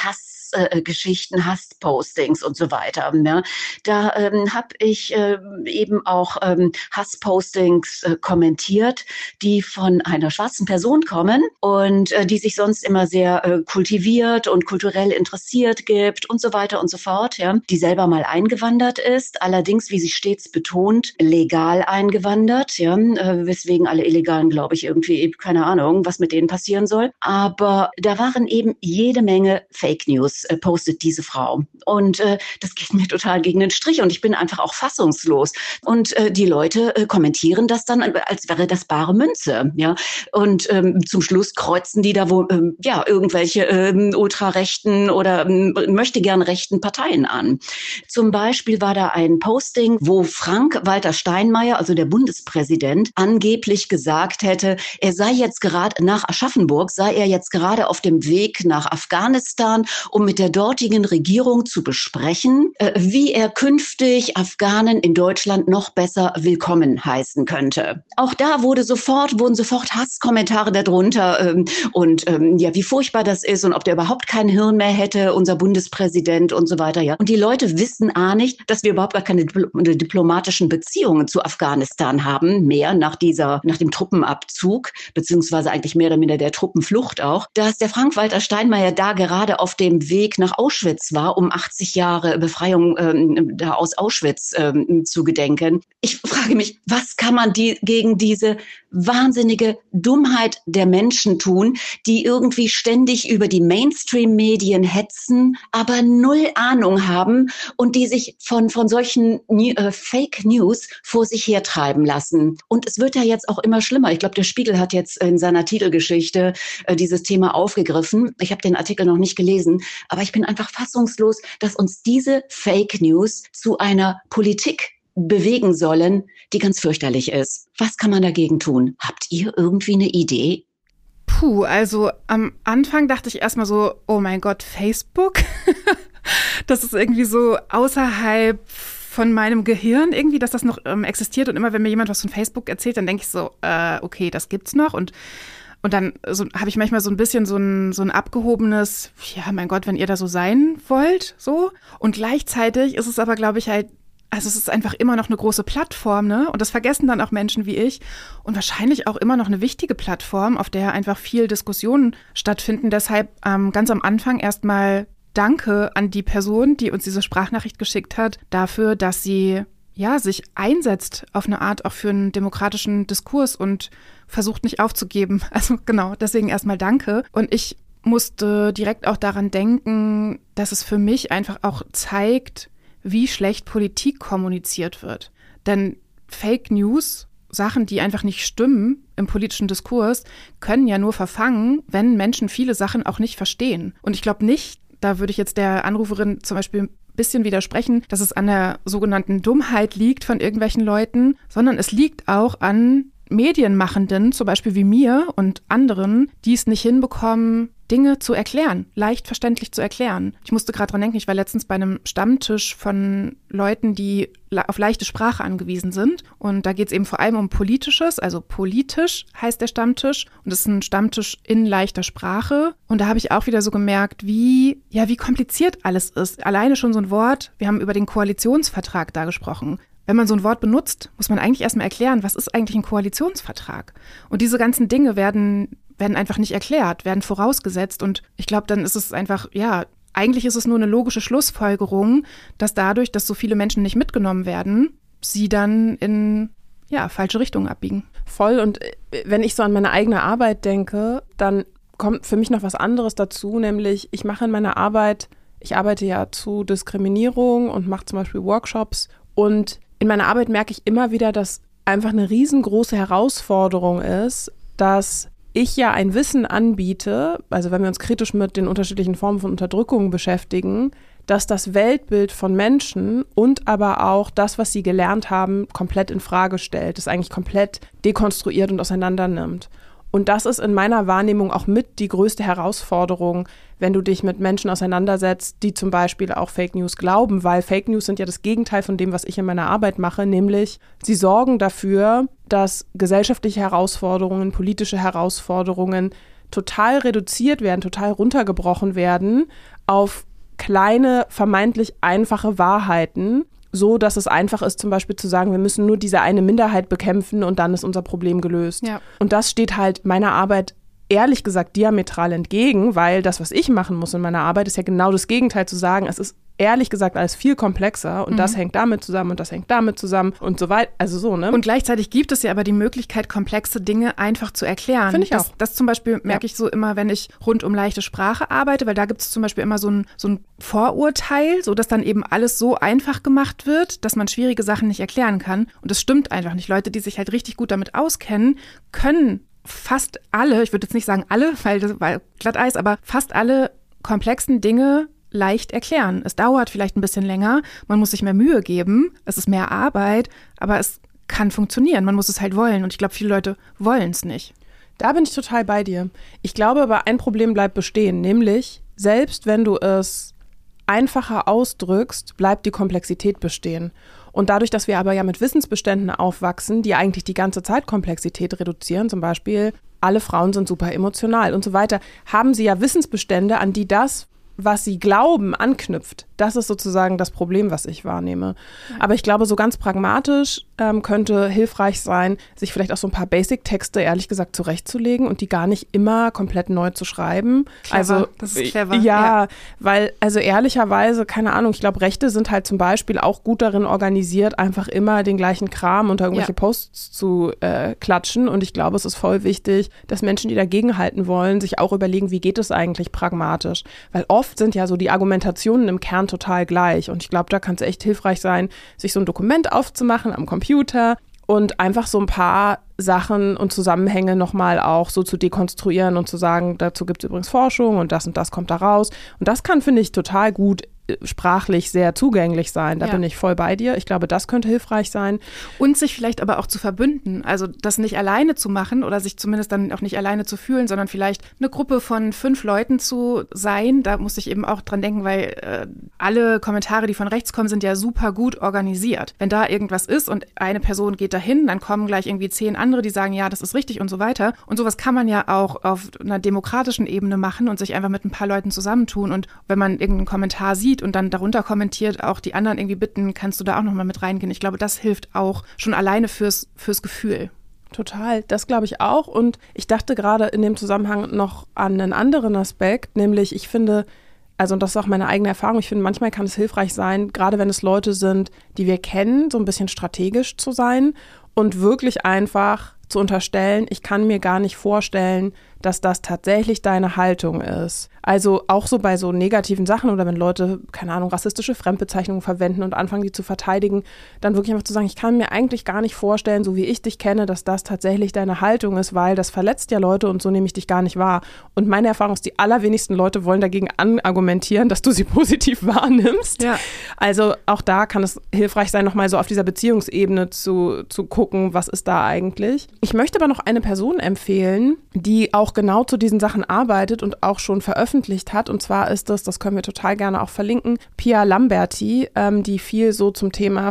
Hassgeschichten, Hasspostings und so weiter. Ja. Da habe ich eben auch Hasspostings kommentiert, die von einer schwarzen Person kommen und die sich sonst immer sehr kultiviert und kulturell interessiert gibt und so weiter und so fort, ja, die selber mal eingewandert ist, allerdings, wie sie stets betont, legal eingewandert, ja, weswegen alle Illegalen, glaube ich, irgendwie, keine Ahnung, was mit denen passieren soll. Aber da waren eben jede Menge Fake News, postet diese Frau. Und das geht mir total gegen den Strich und ich bin einfach auch fassungslos. Und die Leute kommentieren das dann, als wäre das bare Münze, ja. Und zum Schluss kreuzen die da wohl, irgendwelche ultrarechten oder möchte gern rechten Parteien an. Zum Beispiel war da ein Posting, wo Frank-Walter Steinmeier, also der Bundespräsident, angeblich gesagt hätte, er sei jetzt gerade nach Aschaffenburg, sei er jetzt gerade auf dem Weg nach Afghanistan, um mit der dortigen Regierung zu besprechen, wie er künftig Afghanen in Deutschland noch besser willkommen heißen könnte. Auch da wurden sofort Hasskommentare darunter und wie furchtbar das ist und ob der überhaupt kein Hirn mehr hätte, unser Bundespräsident und so weiter. Ja. Und die Leute wissen nicht, dass wir überhaupt gar keine diplomatischen Beziehungen zu Afghanistan haben, mehr nach dem Truppenabzug, beziehungsweise eigentlich mehr oder minder der Truppenflucht auch, dass der Frank-Walter Steinmeier da gerade auf dem Weg nach Auschwitz war, um 80 Jahre Befreiung aus Auschwitz zu gedenken. Ich frage mich, was kann man gegen diese wahnsinnige Dummheit der Menschen tun, die irgendwie ständig über die Mainstream-Medien hetzen, aber null Ahnung haben und die sich von solchen Fake News vor sich hertreiben lassen. Und es wird ja jetzt auch immer schlimmer. Ich glaube, der Spiegel hat jetzt in seiner Titelgeschichte dieses Thema aufgegriffen. Ich habe den Artikel noch nicht gelesen, aber ich bin einfach fassungslos, dass uns diese Fake News zu einer Politik bewegen sollen, die ganz fürchterlich ist. Was kann man dagegen tun? Habt ihr irgendwie eine Idee? Puh, also am Anfang dachte ich erstmal so, oh mein Gott, Facebook? Das ist irgendwie so außerhalb von meinem Gehirn irgendwie, dass das noch existiert. Und immer, wenn mir jemand was von Facebook erzählt, dann denke ich so, okay, das gibt's noch. Und dann so, habe ich manchmal so ein bisschen so ein abgehobenes, ja, mein Gott, wenn ihr da so sein wollt, so. Und gleichzeitig ist es aber, glaube ich, halt, also es ist einfach immer noch eine große Plattform, ne? Und das vergessen dann auch Menschen wie ich. Und wahrscheinlich auch immer noch eine wichtige Plattform, auf der einfach viel Diskussionen stattfinden. Deshalb ganz am Anfang erstmal Danke an die Person, die uns diese Sprachnachricht geschickt hat, dafür, dass sie sich einsetzt auf eine Art auch für einen demokratischen Diskurs und versucht nicht aufzugeben. Also genau, deswegen erstmal Danke. Und ich musste direkt auch daran denken, dass es für mich einfach auch zeigt, wie schlecht Politik kommuniziert wird. Denn Fake News, Sachen, die einfach nicht stimmen im politischen Diskurs, können ja nur verfangen, wenn Menschen viele Sachen auch nicht verstehen. Und ich glaube nicht, da würde ich jetzt der Anruferin zum Beispiel ein bisschen widersprechen, dass es an der sogenannten Dummheit liegt von irgendwelchen Leuten, sondern es liegt auch an Medienmachenden, zum Beispiel wie mir und anderen, die es nicht hinbekommen, Dinge zu erklären, leicht verständlich zu erklären. Ich musste gerade dran denken, ich war letztens bei einem Stammtisch von Leuten, die auf leichte Sprache angewiesen sind. Und da geht es eben vor allem um Politisches, also politisch heißt der Stammtisch. Und das ist ein Stammtisch in leichter Sprache. Und da habe ich auch wieder so gemerkt, wie kompliziert alles ist. Alleine schon so ein Wort, wir haben über den Koalitionsvertrag da gesprochen. Wenn man so ein Wort benutzt, muss man eigentlich erstmal erklären, was ist eigentlich ein Koalitionsvertrag? Und diese ganzen Dinge werden einfach nicht erklärt, werden vorausgesetzt. Und ich glaube, dann ist es einfach, eigentlich ist es nur eine logische Schlussfolgerung, dass dadurch, dass so viele Menschen nicht mitgenommen werden, sie dann in falsche Richtungen abbiegen. Voll. Und wenn ich so an meine eigene Arbeit denke, dann kommt für mich noch was anderes dazu, nämlich ich mache in meiner Arbeit, ich arbeite ja zu Diskriminierung und mache zum Beispiel Workshops. Und in meiner Arbeit merke ich immer wieder, dass einfach eine riesengroße Herausforderung ist, dass ich ja ein Wissen anbiete, also wenn wir uns kritisch mit den unterschiedlichen Formen von Unterdrückung beschäftigen, dass das Weltbild von Menschen und aber auch das, was sie gelernt haben, komplett in Frage stellt, es eigentlich komplett dekonstruiert und auseinander nimmt. Und das ist in meiner Wahrnehmung auch mit die größte Herausforderung, wenn du dich mit Menschen auseinandersetzt, die zum Beispiel auch Fake News glauben, weil Fake News sind ja das Gegenteil von dem, was ich in meiner Arbeit mache, nämlich sie sorgen dafür, dass gesellschaftliche Herausforderungen, politische Herausforderungen total reduziert werden, total runtergebrochen werden auf kleine, vermeintlich einfache Wahrheiten, so dass es einfach ist, zum Beispiel zu sagen, wir müssen nur diese eine Minderheit bekämpfen und dann ist unser Problem gelöst. Ja. Und das steht halt meiner Arbeit ehrlich gesagt diametral entgegen, weil das, was ich machen muss in meiner Arbeit, ist ja genau das Gegenteil, zu sagen, es ist ehrlich gesagt alles viel komplexer und das hängt damit zusammen und das hängt damit zusammen und so weiter, also so, ne? Und gleichzeitig gibt es ja aber die Möglichkeit, komplexe Dinge einfach zu erklären. Finde ich auch. Das zum Beispiel merke ich so immer, wenn ich rund um leichte Sprache arbeite, weil da gibt es zum Beispiel immer so ein Vorurteil, so dass dann eben alles so einfach gemacht wird, dass man schwierige Sachen nicht erklären kann. Und das stimmt einfach nicht. Leute, die sich halt richtig gut damit auskennen, können fast alle, ich würde jetzt nicht sagen alle, weil das war Glatteis, aber fast alle komplexen Dinge leicht erklären. Es dauert vielleicht ein bisschen länger, man muss sich mehr Mühe geben, es ist mehr Arbeit, aber es kann funktionieren, man muss es halt wollen und ich glaube, viele Leute wollen es nicht. Da bin ich total bei dir. Ich glaube aber, ein Problem bleibt bestehen, nämlich selbst wenn du es einfacher ausdrückst, bleibt die Komplexität bestehen. Und dadurch, dass wir aber ja mit Wissensbeständen aufwachsen, die eigentlich die ganze Zeit Komplexität reduzieren, zum Beispiel alle Frauen sind super emotional und so weiter, haben sie ja Wissensbestände, an die das, was sie glauben, anknüpft. Das ist sozusagen das Problem, was ich wahrnehme. Aber ich glaube, so ganz pragmatisch könnte hilfreich sein, sich vielleicht auch so ein paar Basic-Texte, ehrlich gesagt, zurechtzulegen und die gar nicht immer komplett neu zu schreiben. Clever. Also, das ist clever. Ja, weil, also ehrlicherweise, keine Ahnung, ich glaube, Rechte sind halt zum Beispiel auch gut darin organisiert, einfach immer den gleichen Kram unter irgendwelche Posts zu klatschen. Und ich glaube, es ist voll wichtig, dass Menschen, die dagegenhalten wollen, sich auch überlegen, wie geht es eigentlich pragmatisch? Weil oft sind ja so die Argumentationen im Kern total gleich. Und ich glaube, da kann es echt hilfreich sein, sich so ein Dokument aufzumachen am Computer und einfach so ein paar Sachen und Zusammenhänge nochmal auch so zu dekonstruieren und zu sagen, dazu gibt es übrigens Forschung und das kommt da raus. Und das kann, finde ich, total gut sprachlich sehr zugänglich sein. Da bin ich voll bei dir. Ich glaube, das könnte hilfreich sein. Und sich vielleicht aber auch zu verbünden. Also das nicht alleine zu machen oder sich zumindest dann auch nicht alleine zu fühlen, sondern vielleicht eine Gruppe von 5 Leuten zu sein. Da muss ich eben auch dran denken, weil alle Kommentare, die von rechts kommen, sind ja super gut organisiert. Wenn da irgendwas ist und eine Person geht dahin, dann kommen gleich irgendwie 10 andere, die sagen, ja, das ist richtig und so weiter. Und sowas kann man ja auch auf einer demokratischen Ebene machen und sich einfach mit ein paar Leuten zusammentun. Und wenn man irgendeinen Kommentar sieht und dann darunter kommentiert, auch die anderen irgendwie bitten, kannst du da auch nochmal mit reingehen. Ich glaube, das hilft auch schon alleine fürs Gefühl. Total, das glaube ich auch. Und ich dachte gerade in dem Zusammenhang noch an einen anderen Aspekt, nämlich ich finde, also und das ist auch meine eigene Erfahrung, ich finde, manchmal kann es hilfreich sein, gerade wenn es Leute sind, die wir kennen, so ein bisschen strategisch zu sein und wirklich einfach zu unterstellen, ich kann mir gar nicht vorstellen, dass das tatsächlich deine Haltung ist. Also auch so bei so negativen Sachen oder wenn Leute, keine Ahnung, rassistische Fremdbezeichnungen verwenden und anfangen, die zu verteidigen, dann wirklich einfach zu sagen, ich kann mir eigentlich gar nicht vorstellen, so wie ich dich kenne, dass das tatsächlich deine Haltung ist, weil das verletzt ja Leute und so nehme ich dich gar nicht wahr. Und meine Erfahrung ist, die allerwenigsten Leute wollen dagegen argumentieren, dass du sie positiv wahrnimmst. Ja. Also auch da kann es hilfreich sein, nochmal so auf dieser Beziehungsebene zu gucken, was ist da eigentlich. Ich möchte aber noch eine Person empfehlen, die auch genau zu diesen Sachen arbeitet und auch schon veröffentlicht hat. Und zwar ist das können wir total gerne auch verlinken, Pia Lamberti, die viel so zum Thema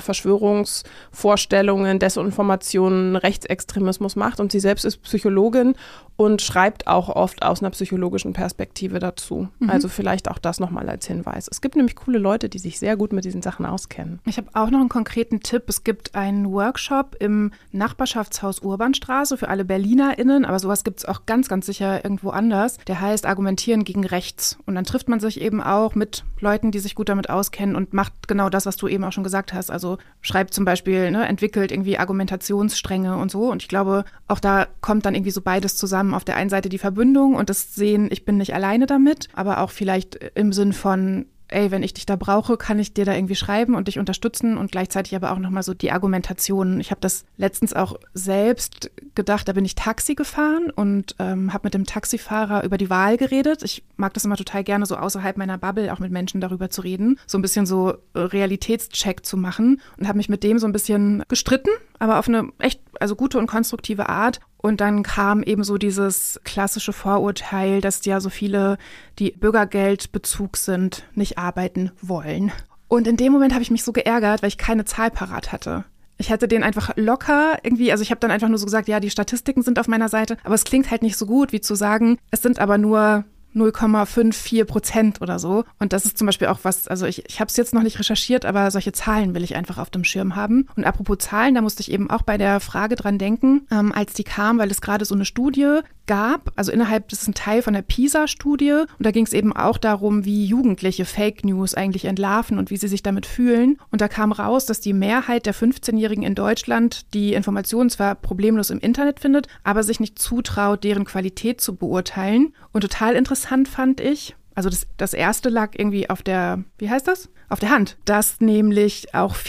Verschwörungsvorstellungen, Desinformationen, Rechtsextremismus macht. Und sie selbst ist Psychologin und schreibt auch oft aus einer psychologischen Perspektive dazu. Also vielleicht auch das nochmal als Hinweis. Es gibt nämlich coole Leute, die sich sehr gut mit diesen Sachen auskennen. Ich habe auch noch einen konkreten Tipp. Es gibt einen Workshop im Nachbarschaftshaus Urbanstraße für alle BerlinerInnen, aber sowas gibt es auch ganz, ganz sicher irgendwo anders. Der heißt Argumentieren gegen Rechts. Und dann trifft man sich eben auch mit Leuten, die sich gut damit auskennen und macht genau das, was du eben auch schon gesagt hast. Also schreibt zum Beispiel, entwickelt irgendwie Argumentationsstränge und so. Und ich glaube, auch da kommt dann irgendwie so beides zusammen. Auf der einen Seite die Verbündung und das Sehen, ich bin nicht alleine damit, aber auch vielleicht im Sinn von, ey, wenn ich dich da brauche, kann ich dir da irgendwie schreiben und dich unterstützen und gleichzeitig aber auch nochmal so die Argumentation. Ich habe das letztens auch selbst gedacht, da bin ich Taxi gefahren und habe mit dem Taxifahrer über die Wahl geredet. Ich mag das immer total gerne, so außerhalb meiner Bubble auch mit Menschen darüber zu reden, so ein bisschen so Realitätscheck zu machen und habe mich mit dem so ein bisschen gestritten, aber auf eine echt, also gute und konstruktive Art. Und dann kam eben so dieses klassische Vorurteil, dass ja so viele, die Bürgergeldbezug sind, nicht arbeiten wollen. Und in dem Moment habe ich mich so geärgert, weil ich keine Zahl parat hatte. Ich hätte den einfach locker irgendwie, also ich habe dann einfach nur so gesagt, ja, die Statistiken sind auf meiner Seite, aber es klingt halt nicht so gut, wie zu sagen, es sind aber nur 0,54% oder so. Und das ist zum Beispiel auch was, also ich habe es jetzt noch nicht recherchiert, aber solche Zahlen will ich einfach auf dem Schirm haben. Und apropos Zahlen, da musste ich eben auch bei der Frage dran denken, als die kam, weil es gerade so eine Studie gab, also das ist ein Teil von der PISA-Studie und da ging es eben auch darum, wie Jugendliche Fake News eigentlich entlarven und wie sie sich damit fühlen. Und da kam raus, dass die Mehrheit der 15-Jährigen in Deutschland die Informationen zwar problemlos im Internet findet, aber sich nicht zutraut, deren Qualität zu beurteilen. Und total interessant fand ich, also das erste lag irgendwie auf der, wie heißt das? Auf der Hand. Dass nämlich auch dass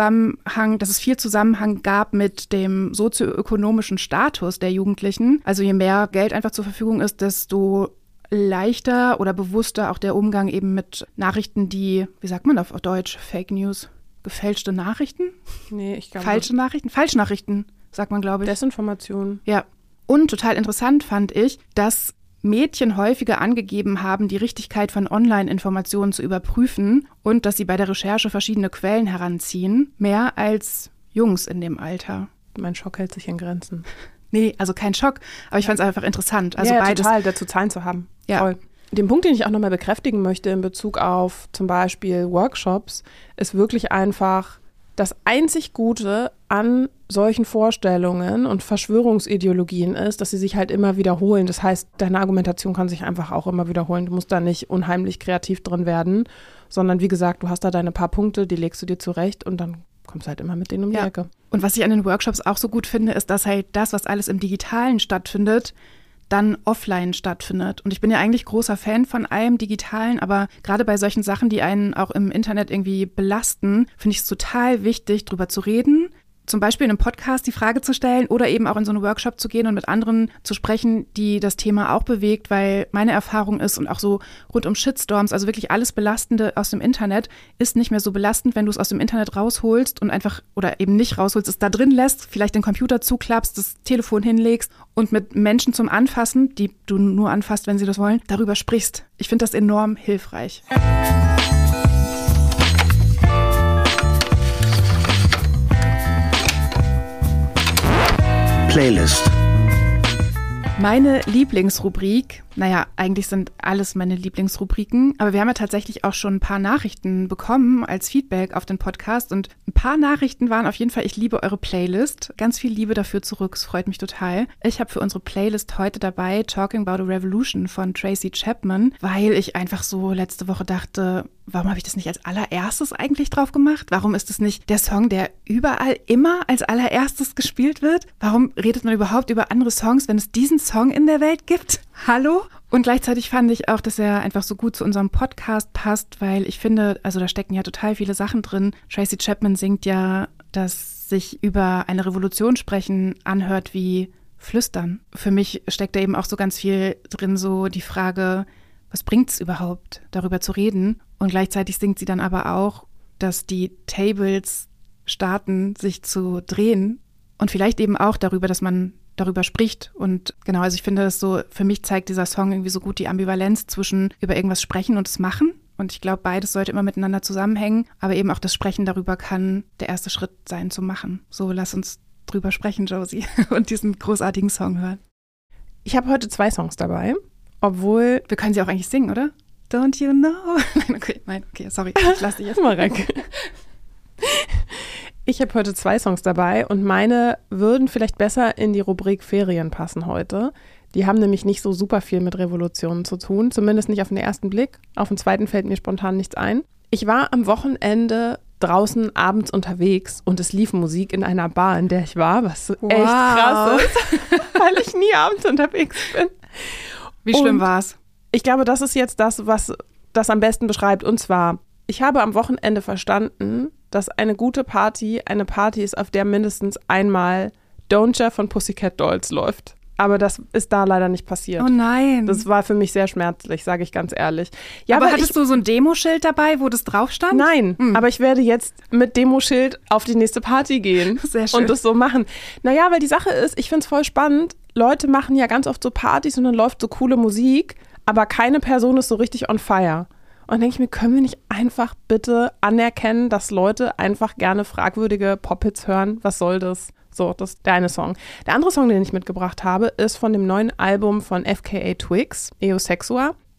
es viel Zusammenhang gab mit dem sozioökonomischen Status der Jugendlichen. Also je mehr Geld einfach zur Verfügung ist, desto leichter oder bewusster auch der Umgang eben mit Nachrichten, die, wie sagt man auf Deutsch, Fake News, gefälschte Nachrichten? Nee, ich glaube. Falschnachrichten, sagt man, glaube ich. Desinformation. Ja. Und total interessant fand ich, dass Mädchen häufiger angegeben haben, die Richtigkeit von Online-Informationen zu überprüfen und dass sie bei der Recherche verschiedene Quellen heranziehen, mehr als Jungs in dem Alter. Mein Schock hält sich in Grenzen. Nee, also kein Schock, aber ich fand es einfach interessant. Also ja, beides. Total, dazu Zahlen zu haben. Ja. Voll. Den Punkt, den ich auch nochmal bekräftigen möchte in Bezug auf zum Beispiel Workshops, ist wirklich einfach das einzig Gute an solchen Vorstellungen und Verschwörungsideologien ist, dass sie sich halt immer wiederholen. Das heißt, deine Argumentation kann sich einfach auch immer wiederholen. Du musst da nicht unheimlich kreativ drin werden, sondern wie gesagt, du hast da deine paar Punkte, die legst du dir zurecht und dann kommst halt immer mit denen um die Ecke. Und was ich an den Workshops auch so gut finde, ist, dass halt das, was alles im Digitalen stattfindet, dann offline stattfindet. Und ich bin ja eigentlich großer Fan von allem Digitalen, aber gerade bei solchen Sachen, die einen auch im Internet irgendwie belasten, finde ich es total wichtig, drüber zu reden, zum Beispiel in einem Podcast die Frage zu stellen oder eben auch in so einen Workshop zu gehen und mit anderen zu sprechen, die das Thema auch bewegt, weil meine Erfahrung ist und auch so rund um Shitstorms, also wirklich alles Belastende aus dem Internet, ist nicht mehr so belastend, wenn du es aus dem Internet rausholst und einfach, oder eben nicht rausholst, es da drin lässt, vielleicht den Computer zuklappst, das Telefon hinlegst und mit Menschen zum Anfassen, die du nur anfasst, wenn sie das wollen, darüber sprichst. Ich finde das enorm hilfreich. Playlist. Meine Lieblingsrubrik, naja, eigentlich sind alles meine Lieblingsrubriken, aber wir haben ja tatsächlich auch schon ein paar Nachrichten bekommen als Feedback auf den Podcast und ein paar Nachrichten waren auf jeden Fall, ich liebe eure Playlist. Ganz viel Liebe dafür zurück, es freut mich total. Ich habe für unsere Playlist heute dabei Talking About a Revolution von Tracy Chapman, weil ich einfach so letzte Woche dachte, warum habe ich das nicht als allererstes eigentlich drauf gemacht? Warum ist das nicht der Song, der überall immer als allererstes gespielt wird? Warum redet man überhaupt über andere Songs, wenn es diesen Song in der Welt gibt? Hallo? Und gleichzeitig fand ich auch, dass er einfach so gut zu unserem Podcast passt, weil ich finde, also da stecken ja total viele Sachen drin. Tracy Chapman singt ja, dass sich über eine Revolution sprechen anhört wie Flüstern. Für mich steckt da eben auch so ganz viel drin, so die Frage, was bringt es überhaupt, darüber zu reden? Und gleichzeitig singt sie dann aber auch, dass die Tables starten, sich zu drehen. Und vielleicht eben auch darüber, dass man darüber spricht. Und genau, also ich finde das so, für mich zeigt dieser Song irgendwie so gut die Ambivalenz zwischen über irgendwas sprechen und es machen. Und ich glaube, beides sollte immer miteinander zusammenhängen. Aber eben auch das Sprechen darüber kann der erste Schritt sein, zu machen. So, lass uns drüber sprechen, Josie, und diesen großartigen Song hören. Ich habe heute 2 Songs dabei, obwohl... Wir können sie auch eigentlich singen, oder? Don't you know? Okay, sorry, ich lasse dich jetzt mal weg. Ich habe heute 2 Songs dabei und meine würden vielleicht besser in die Rubrik Ferien passen heute. Die haben nämlich nicht so super viel mit Revolutionen zu tun, zumindest nicht auf den ersten Blick. Auf den zweiten fällt mir spontan nichts ein. Ich war am Wochenende draußen abends unterwegs und es lief Musik in einer Bar, in der ich war, was echt krass ist, weil ich nie abends unterwegs bin. Wie schlimm war es? Ich glaube, das ist jetzt das, was das am besten beschreibt. Und zwar, ich habe am Wochenende verstanden, dass eine gute Party eine Party ist, auf der mindestens einmal Don't Ya von Pussycat Dolls läuft. Aber das ist da leider nicht passiert. Oh nein. Das war für mich sehr schmerzlich, sage ich ganz ehrlich. Ja, aber hattest du so ein Demoschild dabei, wo das drauf stand? Nein, aber ich werde jetzt mit Demoschild auf die nächste Party gehen. Sehr schön. Und das so machen. Naja, weil die Sache ist, ich finde es voll spannend. Leute machen ja ganz oft so Partys und dann läuft so coole Musik, aber keine Person ist so richtig on fire. Und dann denke ich mir, können wir nicht einfach bitte anerkennen, dass Leute einfach gerne fragwürdige Pop-Hits hören? Was soll das? So, das ist der eine Song. Der andere Song, den ich mitgebracht habe, ist von dem neuen Album von FKA Twigs, Eosexua.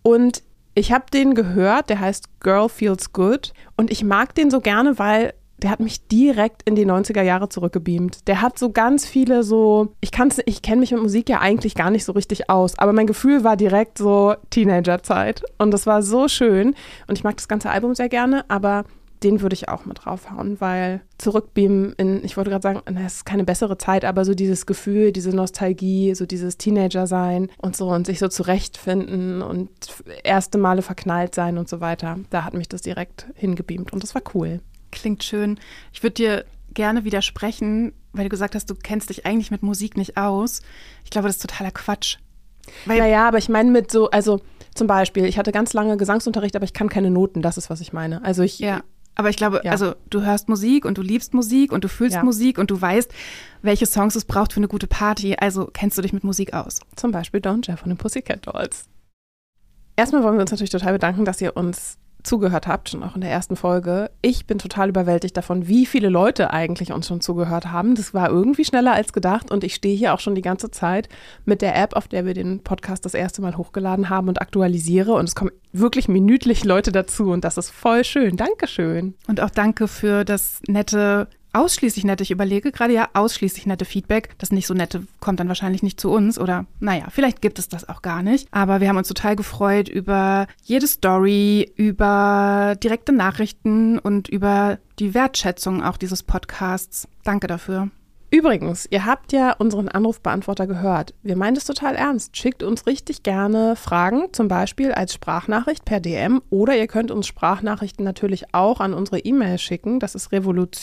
Und ich habe den gehört, der heißt Girl Feels Good. Und ich mag den so gerne, weil der hat mich direkt in die 90er Jahre zurückgebeamt. Der hat so ganz viele so, ich kenne mich mit Musik ja eigentlich gar nicht so richtig aus, aber mein Gefühl war direkt so Teenagerzeit. Und das war so schön. Und ich mag das ganze Album sehr gerne, aber den würde ich auch mit draufhauen, weil zurückbeamen ich wollte gerade sagen, es ist keine bessere Zeit, aber so dieses Gefühl, diese Nostalgie, so dieses Teenager-Sein und so und sich so zurechtfinden und erste Male verknallt sein und so weiter, da hat mich das direkt hingebeamt und das war cool. Klingt schön. Ich würde dir gerne widersprechen, weil du gesagt hast, du kennst dich eigentlich mit Musik nicht aus. Ich glaube, das ist totaler Quatsch. Naja, aber ich meine mit so, also zum Beispiel, ich hatte ganz lange Gesangsunterricht, aber ich kann keine Noten, das ist, was ich meine. Also aber ich glaube, also du hörst Musik und du liebst Musik und du fühlst Musik und du weißt, welche Songs es braucht für eine gute Party. Also kennst du dich mit Musik aus. Zum Beispiel Don't Ja von den Pussycat Dolls. Erstmal wollen wir uns natürlich total bedanken, dass ihr uns zugehört habt, schon auch in der ersten Folge. Ich bin total überwältigt davon, wie viele Leute eigentlich uns schon zugehört haben. Das war irgendwie schneller als gedacht und ich stehe hier auch schon die ganze Zeit mit der App, auf der wir den Podcast das erste Mal hochgeladen haben und aktualisiere und es kommen wirklich minütlich Leute dazu und das ist voll schön. Dankeschön. Und auch danke für das ausschließlich nette, ich überlege gerade ausschließlich nette Feedback. Das nicht so nette kommt dann wahrscheinlich nicht zu uns oder naja, vielleicht gibt es das auch gar nicht. Aber wir haben uns total gefreut über jede Story, über direkte Nachrichten und über die Wertschätzung auch dieses Podcasts. Danke dafür. Übrigens, ihr habt ja unseren Anrufbeantworter gehört. Wir meinen das total ernst. Schickt uns richtig gerne Fragen, zum Beispiel als Sprachnachricht per DM oder ihr könnt uns Sprachnachrichten natürlich auch an unsere E-Mail schicken. Das ist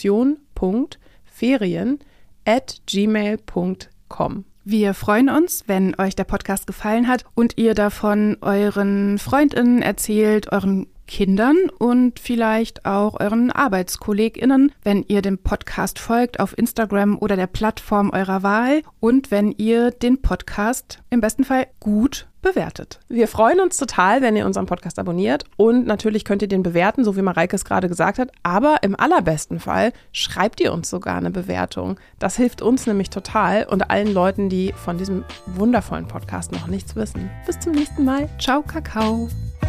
revolution.ferien@gmail.com. Wir freuen uns, wenn euch der Podcast gefallen hat und ihr davon euren FreundInnen erzählt, euren Kindern und vielleicht auch euren ArbeitskollegInnen, wenn ihr dem Podcast folgt auf Instagram oder der Plattform eurer Wahl und wenn ihr den Podcast im besten Fall gut bewertet. Wir freuen uns total, wenn ihr unseren Podcast abonniert und natürlich könnt ihr den bewerten, so wie Mareike es gerade gesagt hat, aber im allerbesten Fall schreibt ihr uns sogar eine Bewertung. Das hilft uns nämlich total und allen Leuten, die von diesem wundervollen Podcast noch nichts wissen. Bis zum nächsten Mal. Ciao, Kakao.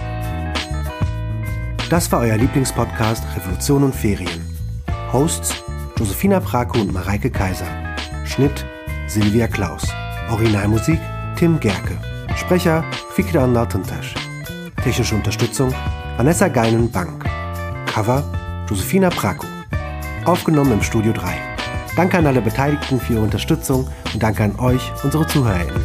Das war euer Lieblingspodcast Revolution und Ferien. Hosts Josefina Prako und Mareike Kaiser. Schnitt Silvia Klaus. Originalmusik Tim Gerke. Sprecher Fikri Anna Tuntaş. Technische Unterstützung Vanessa Geinen-Bank. Cover Josefina Prako. Aufgenommen im Studio 3. Danke an alle Beteiligten für ihre Unterstützung und danke an euch, unsere ZuhörerInnen.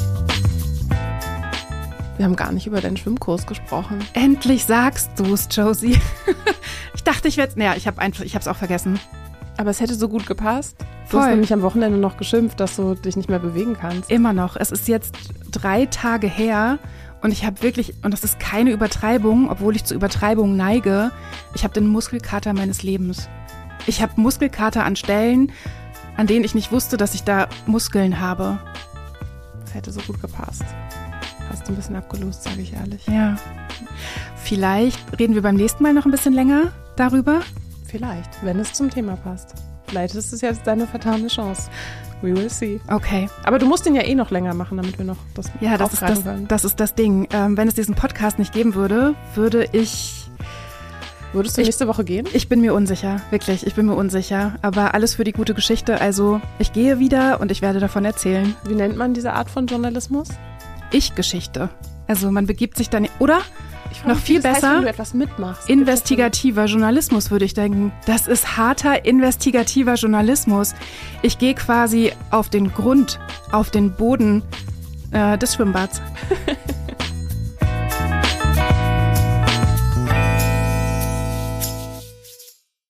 Wir haben gar nicht über deinen Schwimmkurs gesprochen. Endlich sagst du's, Josie. Ich dachte, ich hab's auch vergessen. Aber es hätte so gut gepasst. Du Voll. hast nämlich am Wochenende noch geschimpft, dass du dich nicht mehr bewegen kannst. Immer noch. Es ist jetzt 3 Tage her und ich habe wirklich, und das ist keine Übertreibung, obwohl ich zu Übertreibungen neige, ich habe den Muskelkater meines Lebens. Ich habe Muskelkater an Stellen, an denen ich nicht wusste, dass ich da Muskeln habe. Das hätte so gut gepasst. Hast du ein bisschen abgelost, sage ich ehrlich. Ja. Vielleicht reden wir beim nächsten Mal noch ein bisschen länger darüber. Vielleicht, wenn es zum Thema passt. Vielleicht ist es jetzt deine vertane Chance. We will see. Okay. Aber du musst den ja eh noch länger machen, damit wir noch das aufgreifen können. Das ist das Ding. Wenn es diesen Podcast nicht geben würde, Würdest du nächste Woche gehen? Ich bin mir unsicher, wirklich, ich bin mir unsicher. Aber alles für die gute Geschichte. Also ich gehe wieder und ich werde davon erzählen. Wie nennt man diese Art von Journalismus? Ich-Geschichte. Also man begibt sich dann, oder? Noch viel das heißt, besser, wenn du etwas mitmachst. investigativer Journalismus, würde ich denken. Das ist harter investigativer Journalismus. Ich gehe quasi auf den Grund, auf den Boden des Schwimmbads.